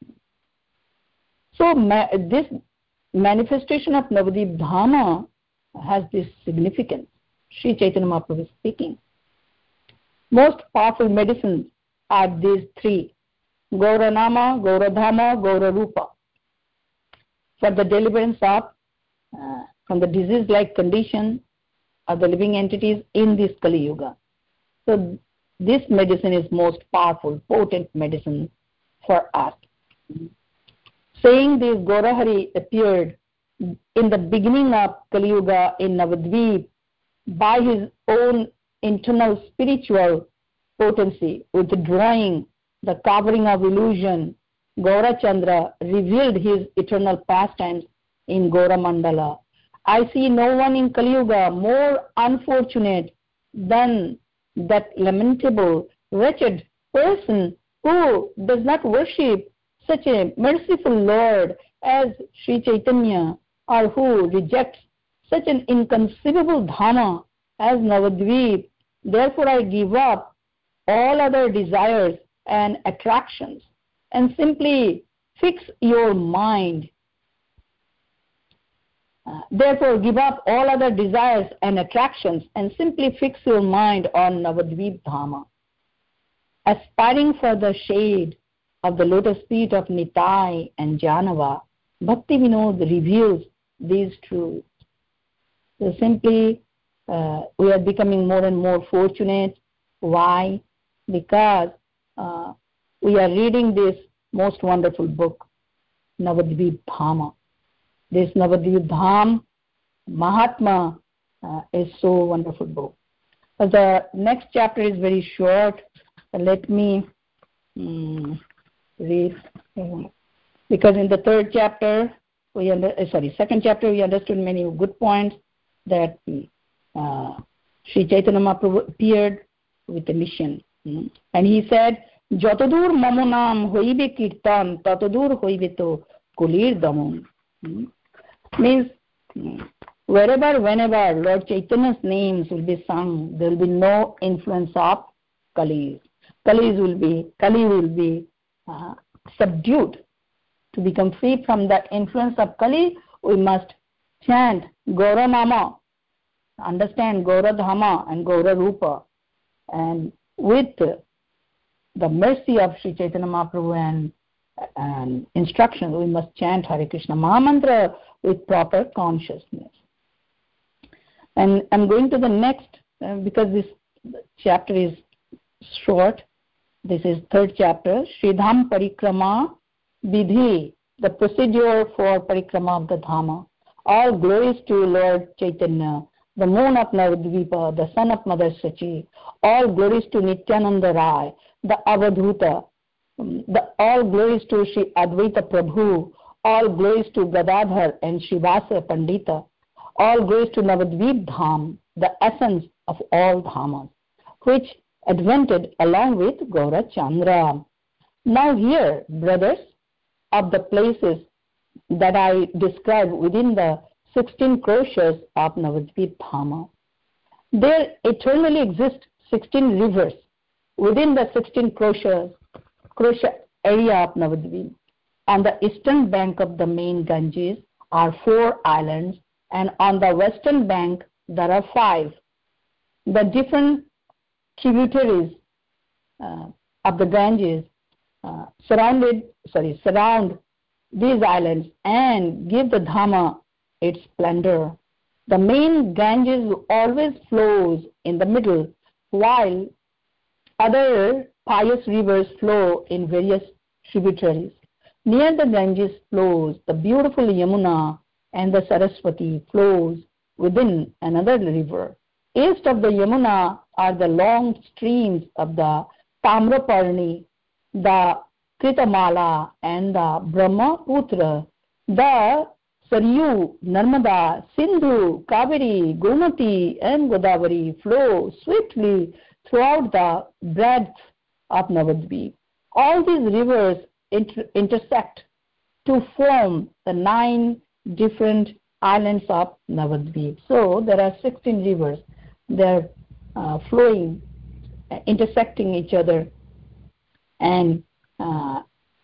So ma- this manifestation of Navadvip Dhamma has this significance. Sri Chaitanya Mahaprabhu is speaking. Most powerful medicines are these three: Gaura Nama, Gaura Dhamma, Gaura Rupa, for the deliverance of uh, from the disease-like condition of the living entities in this Kali Yuga. So this medicine is most powerful, potent medicine for us. Saying this, Gaurahari appeared in the beginning of Kali Yuga in Navadvip, by his own internal spiritual potency, withdrawing the covering of illusion, Gaurachandra revealed his eternal pastimes in Gauramandala. I see no one in Kali Yuga more unfortunate than that lamentable, wretched person who does not worship such a merciful Lord as Sri Chaitanya, or who rejects such an inconceivable Dhamma as Navadvip. Therefore I give up all other desires and attractions and simply fix your mind. Uh, therefore give up all other desires and attractions and simply fix your mind on Navadvip Dhamma. Aspiring for the shade of the lotus feet of Nitai and Janava, Bhakti Vinod reveals these truths. So simply uh, we are becoming more and more fortunate. Why? Because uh, we are reading this most wonderful book, Navadvip Dhamma. This Navadvip Dham Mahatma uh, is so wonderful book. Uh, the next chapter is very short. Uh, let me um, read, um, because in the third chapter, we under, uh, sorry, second chapter, we understood many good points that uh, Sri Chaitanya Mahaprabhu appeared with a mission. Mm. And he said, Jotadur mamunam hoibe kirtan, tatadur hoibe to kulir damon. Mm. Means, mm, wherever, whenever Lord Chaitanya's names will be sung, there will be no influence of Kali. Kali will be, Kali will be uh, subdued. To become free from the influence of Kali, we must chant Gaura Nama, understand Gaura Dhamma and Gaura Rupa, and with the mercy of Sri Chaitanya Mahaprabhu and, and instructions, we must chant Hare Krishna Mahamantra with proper consciousness. And I'm going to the next, uh, because this chapter is short. This is third chapter, Sridham Parikrama Vidhi, the procedure for Parikrama of the Dhamma. All glories to Lord Chaitanya, the moon of Navadvipa, the son of Mother Sachi. All glories to Nityananda Rai, the Avadhuta. The, all glories to Sri Advaita Prabhu. All glories to Gadadhar and Srivasa Pandita. All glories to Navadvip Dham, the essence of all Dhammas, which advented along with Gaurachandra. Now here, brothers, of the places that I described within the sixteen kroshas of Navadvip Dhama, there eternally exist sixteen rivers within the sixteen kroshas, krosha area of Navadvip. On the eastern bank of the main Ganges are four islands, and on the western bank there are five. The different tributaries uh, of the Ganges uh, surrounded, sorry, surround these islands and give the Dhamma its splendor. The main Ganges always flows in the middle, while other pious rivers flow in various tributaries. Near the Ganges flows the beautiful Yamuna, and the Saraswati flows within another river. East of the Yamuna are the long streams of the Tamraparni, the Kritamala, and the Brahmaputra. The Saryu, Narmada, Sindhu, Kaveri, Gomati, and Godavari flow swiftly throughout the breadth of Navadvip. All these rivers inter intersect to form the nine different islands of Navadvip. So there are sixteen rivers. They're uh, flowing, uh, intersecting each other, and uh,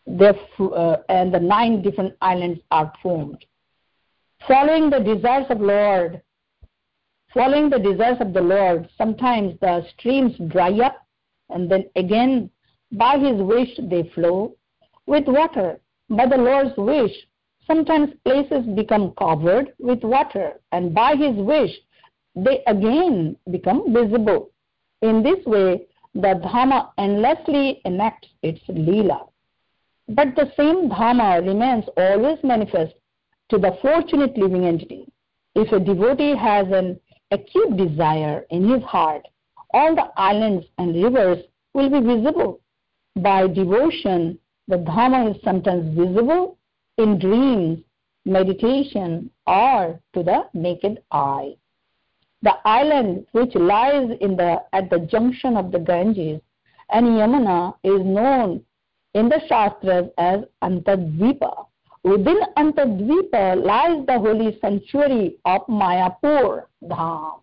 uh, and the nine different islands are formed. Following the desires of Lord, following the desires of the Lord, sometimes the streams dry up, and then again, by His wish, they flow with water. By the Lord's wish, sometimes places become covered with water, and by His wish, they again become visible. In this way, the Dhamma endlessly enacts its Leela. But the same Dhamma remains always manifest to the fortunate living entity. If a devotee has an acute desire in his heart, all the islands and rivers will be visible. By devotion, the Dhamma is sometimes visible in dreams, meditation, or to the naked eye. The island which lies in the, at the junction of the Ganges and Yamuna is known in the Shastras as Antardvipa. Within Antardvipa lies the holy sanctuary of Mayapur Dham.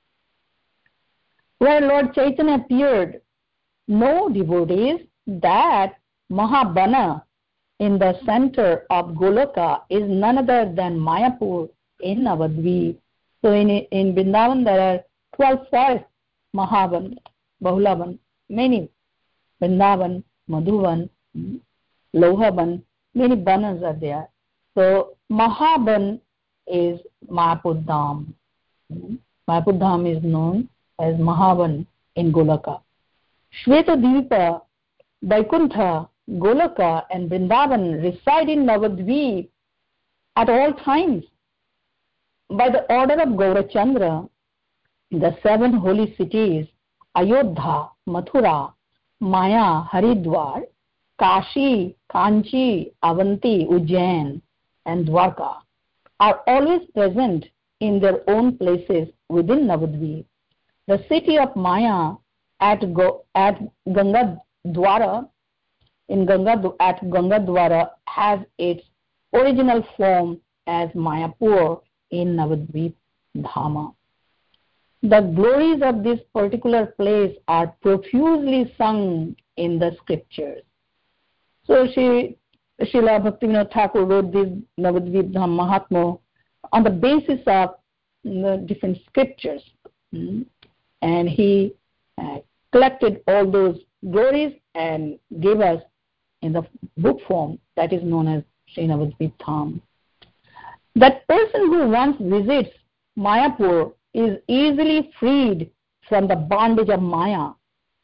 Where Lord Chaitanya appeared, no devotees that Mahabana in the center of Goloka is none other than Mayapur in Navadvip. So in, in Vrindavan there are twelve forests, Mahavan, Bahulavan, many. Vrindavan, Madhuvan, Lohavan, many banas are there. So Mahaban is Mayapur Dham. Mayapur Dham is known as Mahavan in Golaka. Shvetadvipa, Vaikuntha, Golaka and Vrindavan reside in Navadvip at all times. By the order of Gaurachandra, the seven holy cities, Ayodhya, Mathura, Maya, Haridwar, Kashi, Kanchi, Avanti, Ujjain, and Dwarka are always present in their own places within Navadvip. The city of Maya at, Go, at Gangadwara, in Ganga, at Gangadwara has its original form as Mayapur in Navadvip Dhama. The glories of this particular place are profusely sung in the scriptures. So she, Srila Bhaktivinoda Thakur wrote this Navadvip Dham Mahatma on the basis of the different scriptures. Mm-hmm. And he uh, collected all those glories and gave us in the book form that is known as Sri Navadvip Dham. That person who once visits Mayapur is easily freed from the bondage of Maya.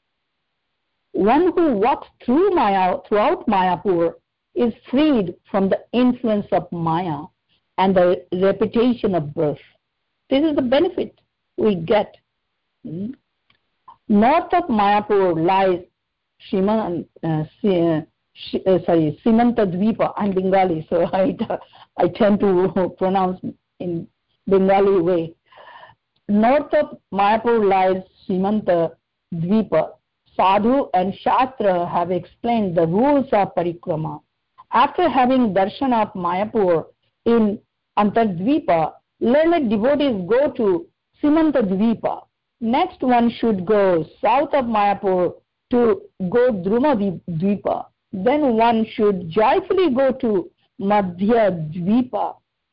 One who walks through Maya, throughout Mayapur is freed from the influence of Maya and the repetition of birth. This is the benefit we get. Hmm? North of Mayapur lies Shiman, uh, Sh uh, sorry, Simantadvipa. I'm Bengali, so I, I tend to pronounce in Bengali way. North of Mayapur lies Simantadvipa. Sadhu and Shastra have explained the rules of parikrama. After having darshan of Mayapur in Antardvipa, learned devotees go to Simantadvipa. Next one should go south of Mayapur to Godruma Dvipa. Then one should joyfully go to Madhya Dvipa.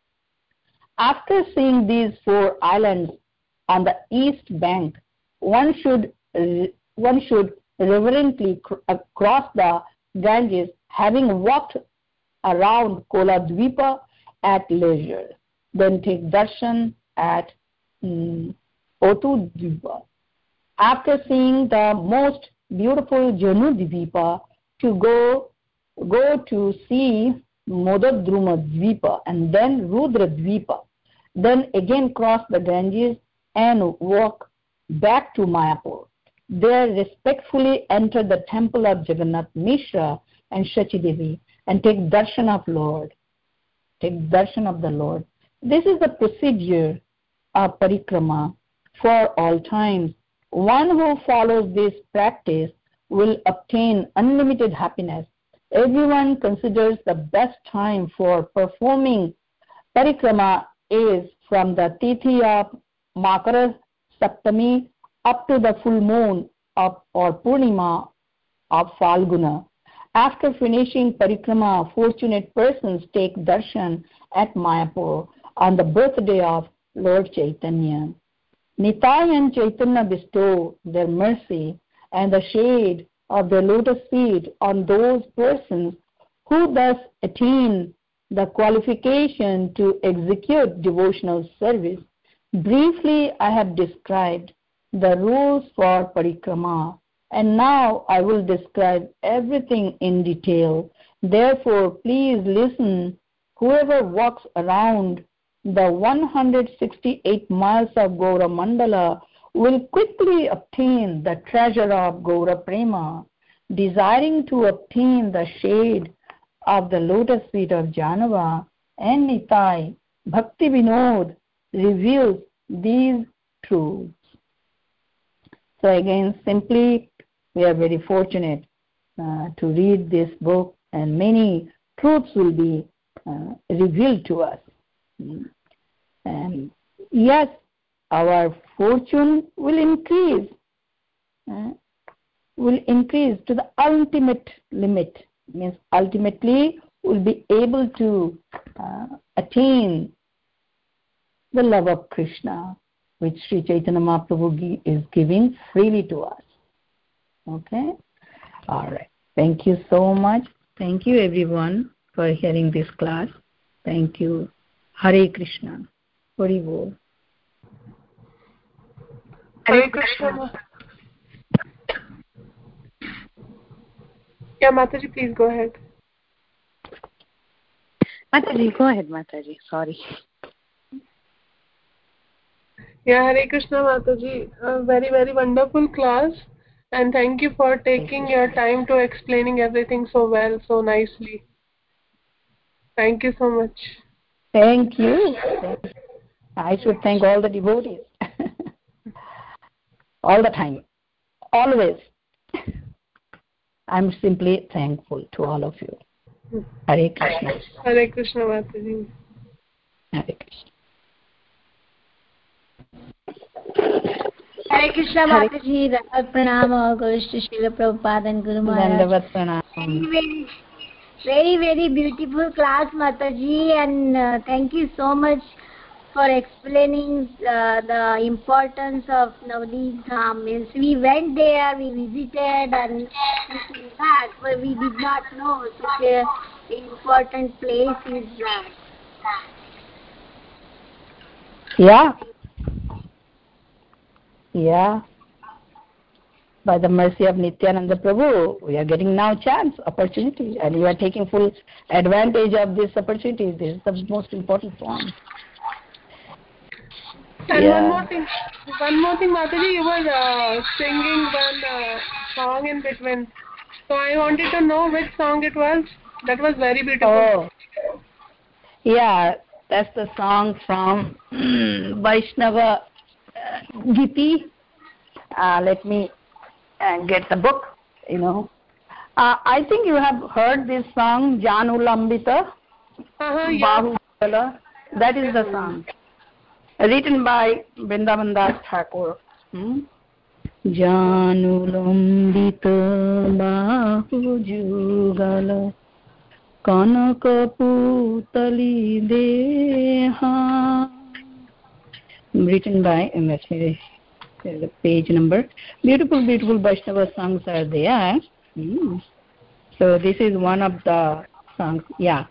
After seeing these four islands on the east bank, one should one should reverently cross the Ganges, having walked around Kola Dvipa at leisure. Then take darshan at um, Otu Dvipa. After seeing the most beautiful Janu Dvipa, to go go to see Modadruma Dvipa and then Rudra Dvipa. Then again cross the Ganges and walk back to Mayapur. There respectfully enter the temple of Jagannath Mishra and Shachi Devi and take darshan of Lord. Take darshan of the Lord. This is the procedure of parikrama for all times. One who follows this practice will obtain unlimited happiness. Everyone considers the best time for performing parikrama is from the tithi of Makara Saptami up to the full moon of or Purnima of Falguna. After finishing parikrama, fortunate persons take darshan at Mayapur on the birthday of Lord Chaitanya. Nitai and Chaitanya bestow their mercy and the shade of their lotus feet on those persons who thus attain the qualification to execute devotional service. Briefly, I have described the rules for parikrama, and now I will describe everything in detail. Therefore, please listen whoever walks around the one hundred sixty-eight miles of Gaura Mandala will quickly obtain the treasure of Gaura Prema, desiring to obtain the shade of the lotus feet of Janava and Nitai. Bhakti Vinod reveals these truths. So again, simply, we are very fortunate uh, to read this book, and many truths will be uh, revealed to us. And yes, our fortune will increase, uh, will increase to the ultimate limit. Means ultimately we'll be able to uh, attain the love of Krishna, which Sri Chaitanya Mahaprabhu is giving freely to us. Okay? All right. Thank you so much. Thank you everyone for hearing this class. Thank you. Hare Krishna. Hari Bol. Hare Krishna. Yeah, Mataji, please go ahead. Mataji, go ahead, Mataji. Sorry. Yeah, Hare Krishna, Mataji. A very, very wonderful class. And thank you for taking your time to explaining everything so well, so nicely. Thank you so much. Thank you. I should thank all the devotees. All the time. Always. I'm simply thankful to all of you. Hare Krishna. Hare Krishna, Mataji. Hare Krishna. Hare Krishna, Mataji. Rahat Pranam, Gaushta Srila Prabhupada and Guru Maharaj. Dandavat Pranam. Very, very, very, very beautiful class, Mataji, and uh, thank you so much for explaining uh, the importance of Navadvip Dham. Means we went there, we visited, and we came back, but we did not know such a important place is that. Yeah. Yeah. By the mercy of Nityananda Prabhu, we are getting now chance, opportunity, and we are taking full advantage of this opportunity. This is the most important point. And yeah. one more thing, one more thing, Mataji, you were uh, singing one uh, song in between. So I wanted to know which song it was. That was very beautiful. Oh, yeah, that's the song from Vaishnava uh, Giti. Uh, let me uh, get the book, you know. Uh, I think you have heard this song, Janulambita, uh-huh, yeah. Bahubala. That is the song. Written by Vrindavan Das Thakur. Hmm? Janulambita Bahujugala Kanakaputali Deha. Written by, and let's see the page number. Beautiful, beautiful Vaishnava songs are there. Hmm. So this is one of the songs. Yeah.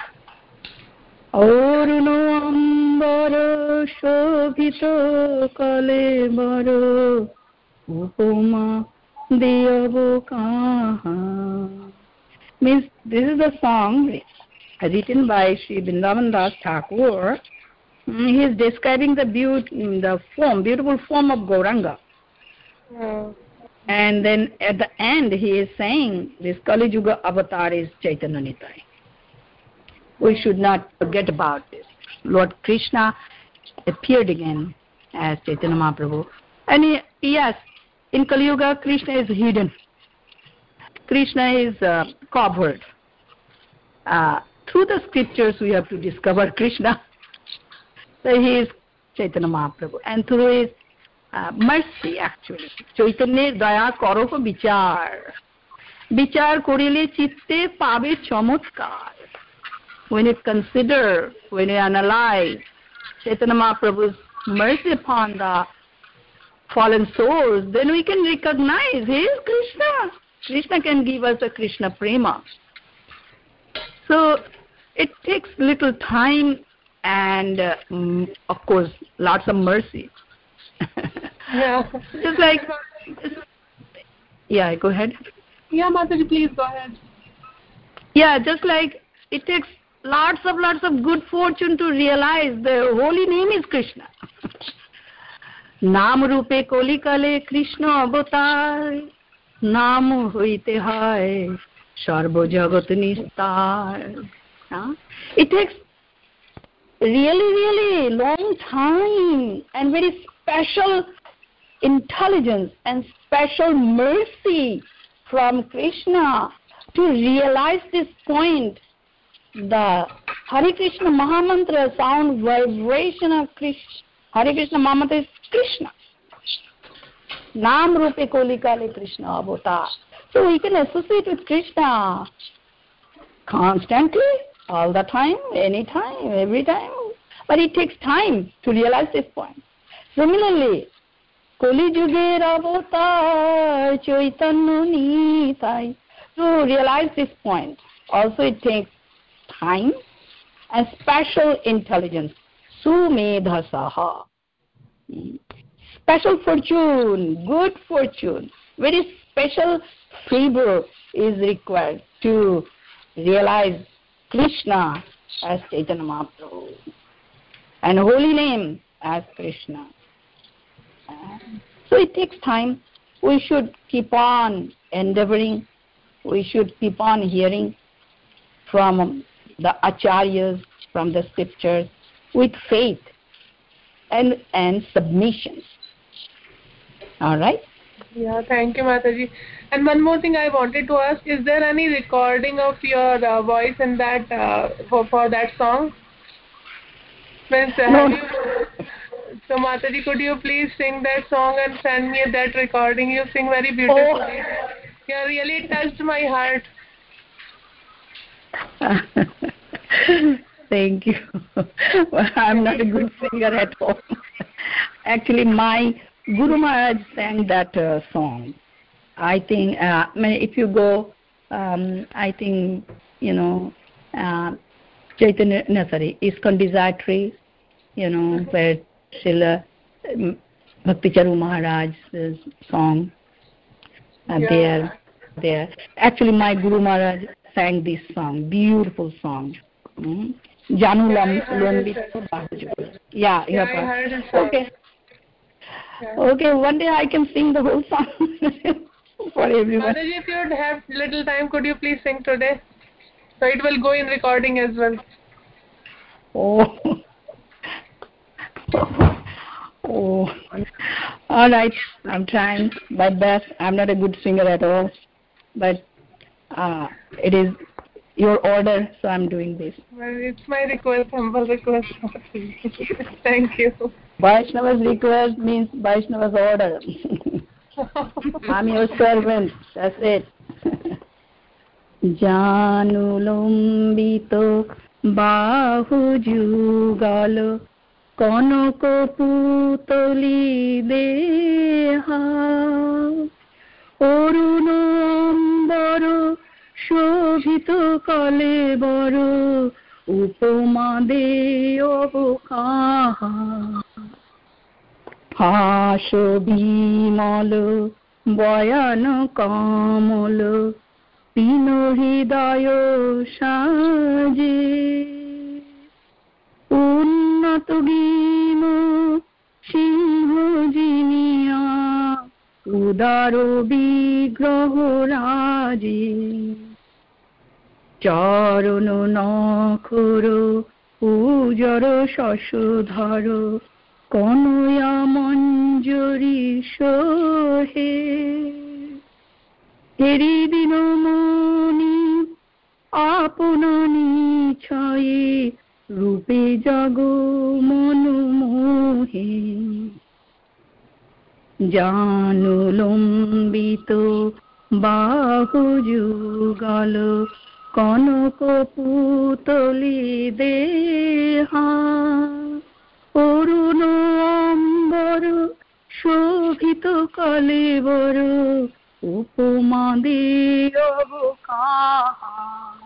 অরুণ অম্বর শোভিত কলেবর উপমা দেব কাহা. Means this is the song written by Sri Vrindavan Das Thakur. He is describing the beauty, the form, beautiful form of Gauranga. Oh. And then at the end he is saying this Kali Yuga avatar is Chaitanya Nitai. We should not forget about this. Lord Krishna appeared again as Chaitanya Mahaprabhu. And he, yes, in Kali Yuga, Krishna is hidden. Krishna is uh, covered. Uh, through the scriptures, we have to discover Krishna. So he is Chaitanya Mahaprabhu. And through his uh, mercy, actually. Chaitanya daya koroho bichar. Bichar korile chitte pabe chamotkar. When you consider, when you analyze Chaitanya Mahaprabhu's mercy upon the fallen souls, then we can recognize he is Krishna. Krishna can give us a Krishna prema. So it takes little time and, uh, mm, of course, lots of mercy. Yeah. Just like, just, yeah, go ahead. Yeah, Mataji, please go ahead. Yeah, just like it takes lots of lots of good fortune to realize the holy name is Krishna. Naam rupe koli kale Krishna avatar, naam hoite hai sarva jagat nistar. Huh? It takes really, really long time and very special intelligence and special mercy from Krishna to realize this point. The Hare Krishna Mahamantra sound vibration of Krishna. Hare Krishna Mahamantra is Krishna. Naam rupe koli kale Krishna avatar. So we can associate with Krishna constantly, all the time, anytime, every time. But it takes time to realize this point. Similarly, Koli Juger Avatar Chaitanya Nitai. To realize this point, also it takes time and special intelligence. Sumedha Saha. Special fortune, good fortune, very special favor is required to realize Krishna as Chaitanya Mahaprabhu and holy name as Krishna. So it takes time. We should keep on endeavoring. We should keep on hearing from the acharyas, from the scriptures, with faith and and submission. All right? Yeah, thank you, Mataji. And one more thing I wanted to ask, is there any recording of your uh, voice in that uh, for, for that song? Means, uh, No. have you, so Mataji, could you please sing that song and send me that recording? You sing very beautifully. Oh. You really touched my heart. Thank you. Well, I'm not a good singer at all. Actually, my Guru Maharaj sang that uh, song. I think, uh, if you go, um, I think, you know, uh, Chaitanya, no, sorry, ISKCON Desire, you know, where Srila um, Bhakti Charu Maharaj's song, uh, yeah. there, there. Actually, my Guru Maharaj sang this song, beautiful song. Mm-hmm. Janu Lam, yeah, you have heard it. Okay. Yeah. Okay, one day I can sing the whole song for everyone. Mataji, if you would have little time, could you please sing today? So it will go in recording as well. Oh. Oh. All right, I'm trying my best. I'm not a good singer at all, but uh, it is your order, so I'm doing this. Well, it's my request, humble request. Thank you. Vaishnava's request means Vaishnava's order. I'm your servant, that's it. Janulambito bahu jugalo konoko putoli deha oruno ambaro শোভিত কলে বড় উপমা দে অবকাহা হাস বিমল বয়ান কমল pin হৃদয় সাজে উন্নত গিম সিংহ জিনিয়া উদার বিগ্রহ রাজে চরণ নখর উজর শশধর কনয়া মঞ্জরি সোহে হেরি দিনমণি আপন নিছয়ে রূপে জগ মন মোহে জানুলম্বিত বাহু যুগল কনক পুতলি দেহা অরুণ অম্বর শোভিত কলেবর উপমা দে অবকাহা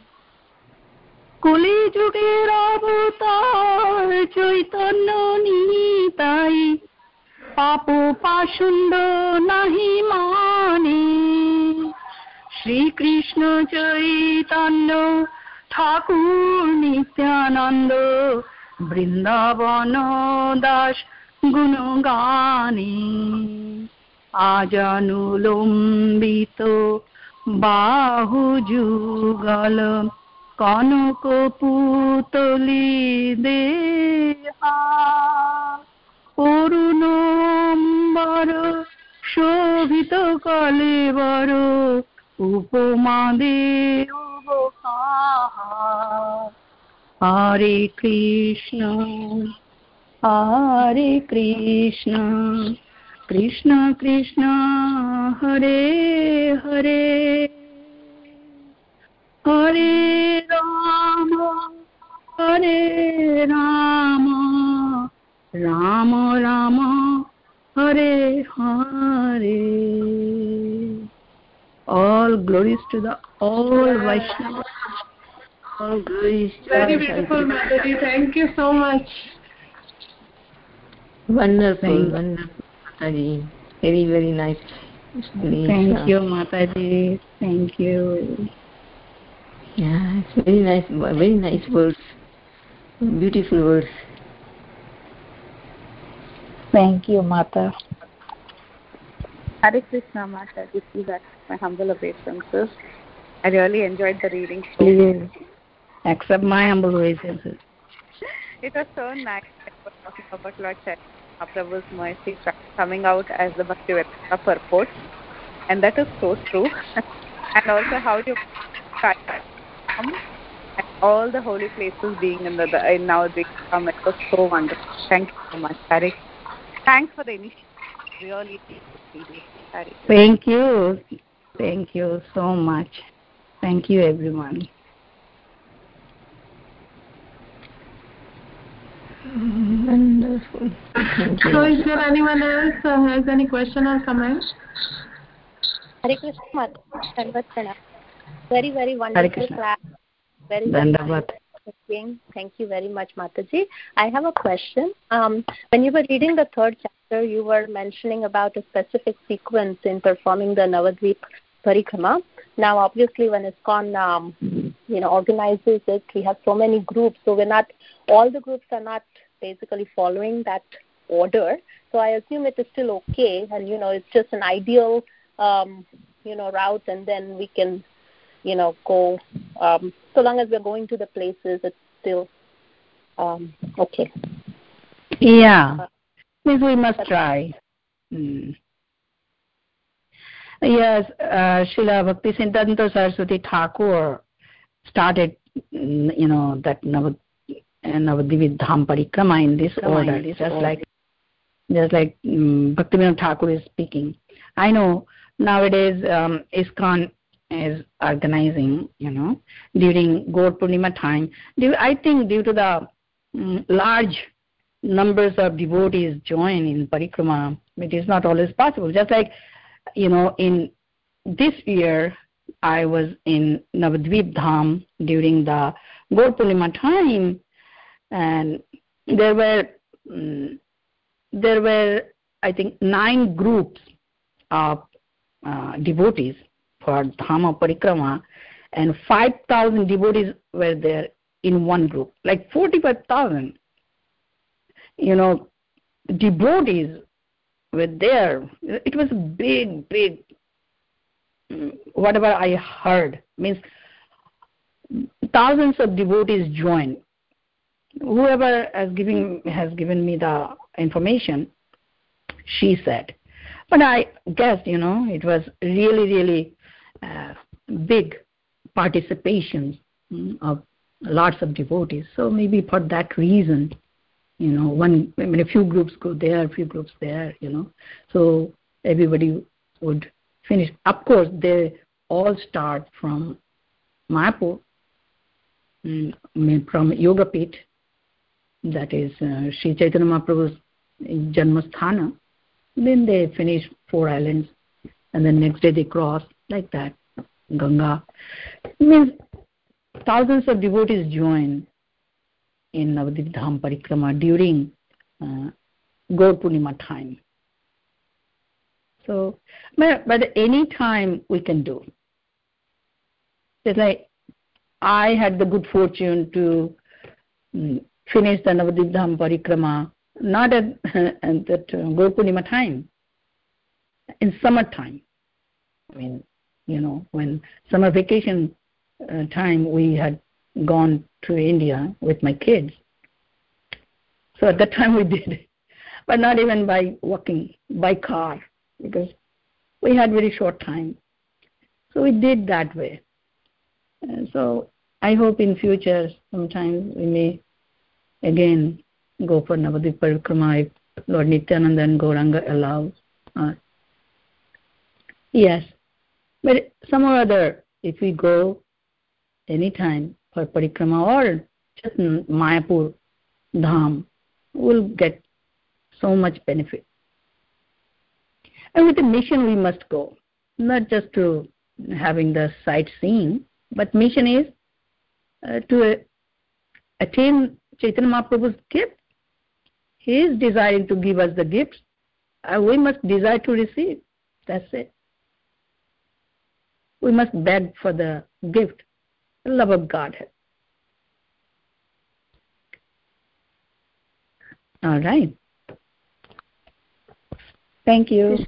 কলি যুগের অবতার চৈতন্য নিতাই পাপ পাশুণ্ড নাহি মানে শ্রীকৃষ্ণ চৈতন্য ঠাকুর নিত্যানন্দ বৃন্দাবন দাস গুণগানে আজানুলম্বিত বাহু যুগল কনক পুতলি দেহা অরুণম্বর শোভিত কলেবর উপমা দেব হরে কৃষ্ণ হরে কৃষ্ণ কৃষ্ণ কৃষ্ণ হরে হরে হরে রাম হরে Ram Ram Ram Hare Hare. All glories to the all Vaishnavas. All glories to Very beautiful, Mataji. Thank you so much. Wonderful, Thank wonderful, Mataji. Very, very nice. Thank you, Mataji. Thank you. Yeah, it's very nice, very nice words. Beautiful words. Thank you, Mata. Hare Krishna, Mataji. These are my humble obeisances. I really enjoyed the reading. So Please accept my humble obeisances. It was so nice talking about Lord Chaitanya Prabhu's mercy coming out as the Bhaktivedanta purport, and that is so true. And also how you come and all the holy places being in the in Navadvip. It was so wonderful. Thank you so much, Hare. Thanks for the initiative. Really, Hare. Thank you, thank you so much. Thank you, everyone. Wonderful. So is there anyone else who has any question or comment? Hare Krishna, Mataji. Very, very wonderful class. Very, very interesting. Thank you very much, Mataji. I have a question. Um, when you were reading the third chapter, you were mentioning about a specific sequence in performing the Navadvip Parikrama. Now, obviously, when ISKCON, um, you know, organizes it, we have so many groups. So we're not, all the groups are not basically following that order. So I assume it is still okay, and you know, it's just an ideal, um, you know, route, and then we can, you know, go. Um, so long as we're going to the places, it's still um, okay. Yeah, uh, means we must try. Hmm. Yes, uh, Srila Bhaktisiddhanta Saraswati Thakur started, you know, that Navad Navadvip Dham Parikrama in this Come order, in this just order. like just like um, Bhaktivinoda Thakur is speaking. I know nowadays um, ISKCON is organizing, you know, during Gaur Purnima time. Due, I think due to the um, large numbers of devotees join in Parikrama, it is not always possible. Just like, you know, in this year, I was in Navadvip Dham during the Gaur Purnima time, and there were um, there were I think nine groups of uh, devotees for Dhama Parikrama, and five thousand devotees were there in one group, like forty-five thousand, you know, devotees were there. It was a big, big, whatever I heard, means thousands of devotees joined. Whoever has given, has given me the information, she said. But I guessed, you know, it was really, really uh, big participation of lots of devotees. So maybe for that reason, you know, one, I mean, a few groups go there, a few groups there, you know. So everybody would finish. Of course, they all start from Mayapur, from Yogapith, that is uh, Sri Chaitanya Mahaprabhu's Janmasthana. Then they finish four islands, and then next day they cross, like that, Ganga. It means thousands of devotees join in Navadvip Dham Parikrama during uh, Gaur Purnima time. So, but, but any time we can do. It's like I had the good fortune to um, finish the Navadvip Dham Parikrama, not at, at that uh, Gaur Purnima time, in summertime. I mean, you know, when summer vacation uh, time, we had gone to India with my kids. So at that time we did, but not even by walking, by car, because we had very short time. So we did that way. And so I hope in future sometimes we may again go for Navadvip Parikrama if Lord Nityananda and Gauranga allows. Uh, yes, but some or other, if we go anytime for Parikrama or just Mayapur Dham, we'll get so much benefit. And with the mission we must go, not just to having the sightseeing, but mission is uh, to uh, attain Chaitanya Mahaprabhu's gift. He is desiring to give us the gifts. Uh, we must desire to receive. That's it. We must beg for the gift, the love of Godhead. All right. Thank you.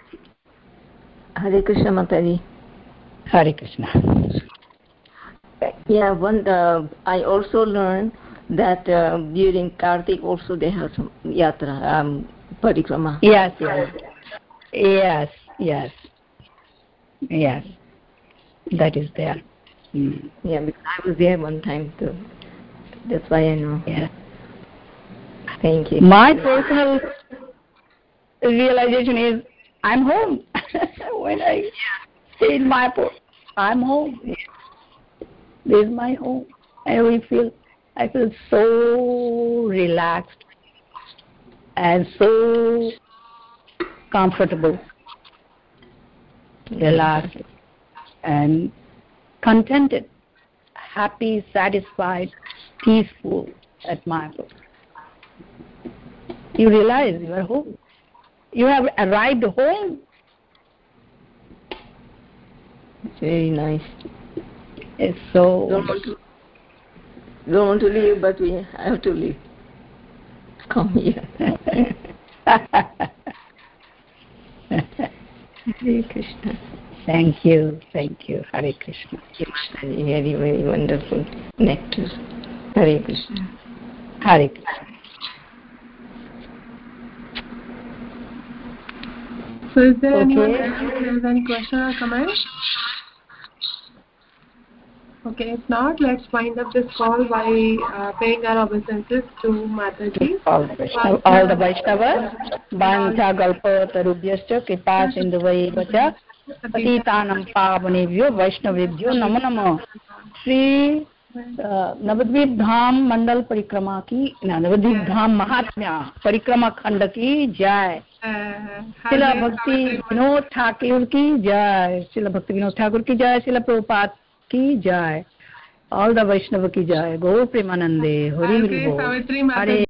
Hare Krishna, Mataji. Hare Krishna. Yeah, one. Uh, I also learned that uh, during Kartik also they have some yatra, um, parikrama. Yes, yes, yes, yes, yes. That is there. Mm. Yeah, because I was there one time too. That's why I know. Yeah. Thank you. My personal realization is I'm home. When I stay in Mayapur, I'm home. This is my home. And we feel, I feel so relaxed and so comfortable, relaxed and contented, happy, satisfied, peaceful at Mayapur. You realize you are home. You have arrived home. It's very nice. It's so... Don't want to, don't want to leave, but we have to leave. Come here. Hare Krishna. Thank you, thank you. Hare Krishna. Very, very wonderful nectar. Hare Krishna. Hare Krishna. So is there Okay. anyone else who has any question or comment? Okay, if not, let's wind up this call by uh, paying our obeisances to Mataji. All the Vaishnavas, all the Vaishnavas, Bhanta Galpa Tarubhyascha Kripa Sindhuvaiva Cha Patitanam Pavanebhyo Vaishnavebhyo Namo Namo. Shri uh, Navadvip Dham Mandal Parikrama ki, Navadvip Dham Mahatmya Parikrama Khanda ki Jai. Srila Bhakti Vinod Thakur ki Jai. Srila Bhakti Vinod Thakur ki Jai. Srila Prabhupada ki Jai. All the Vaishnava ki Jai. Gaur Premanande. Hari Hari Bol. Hare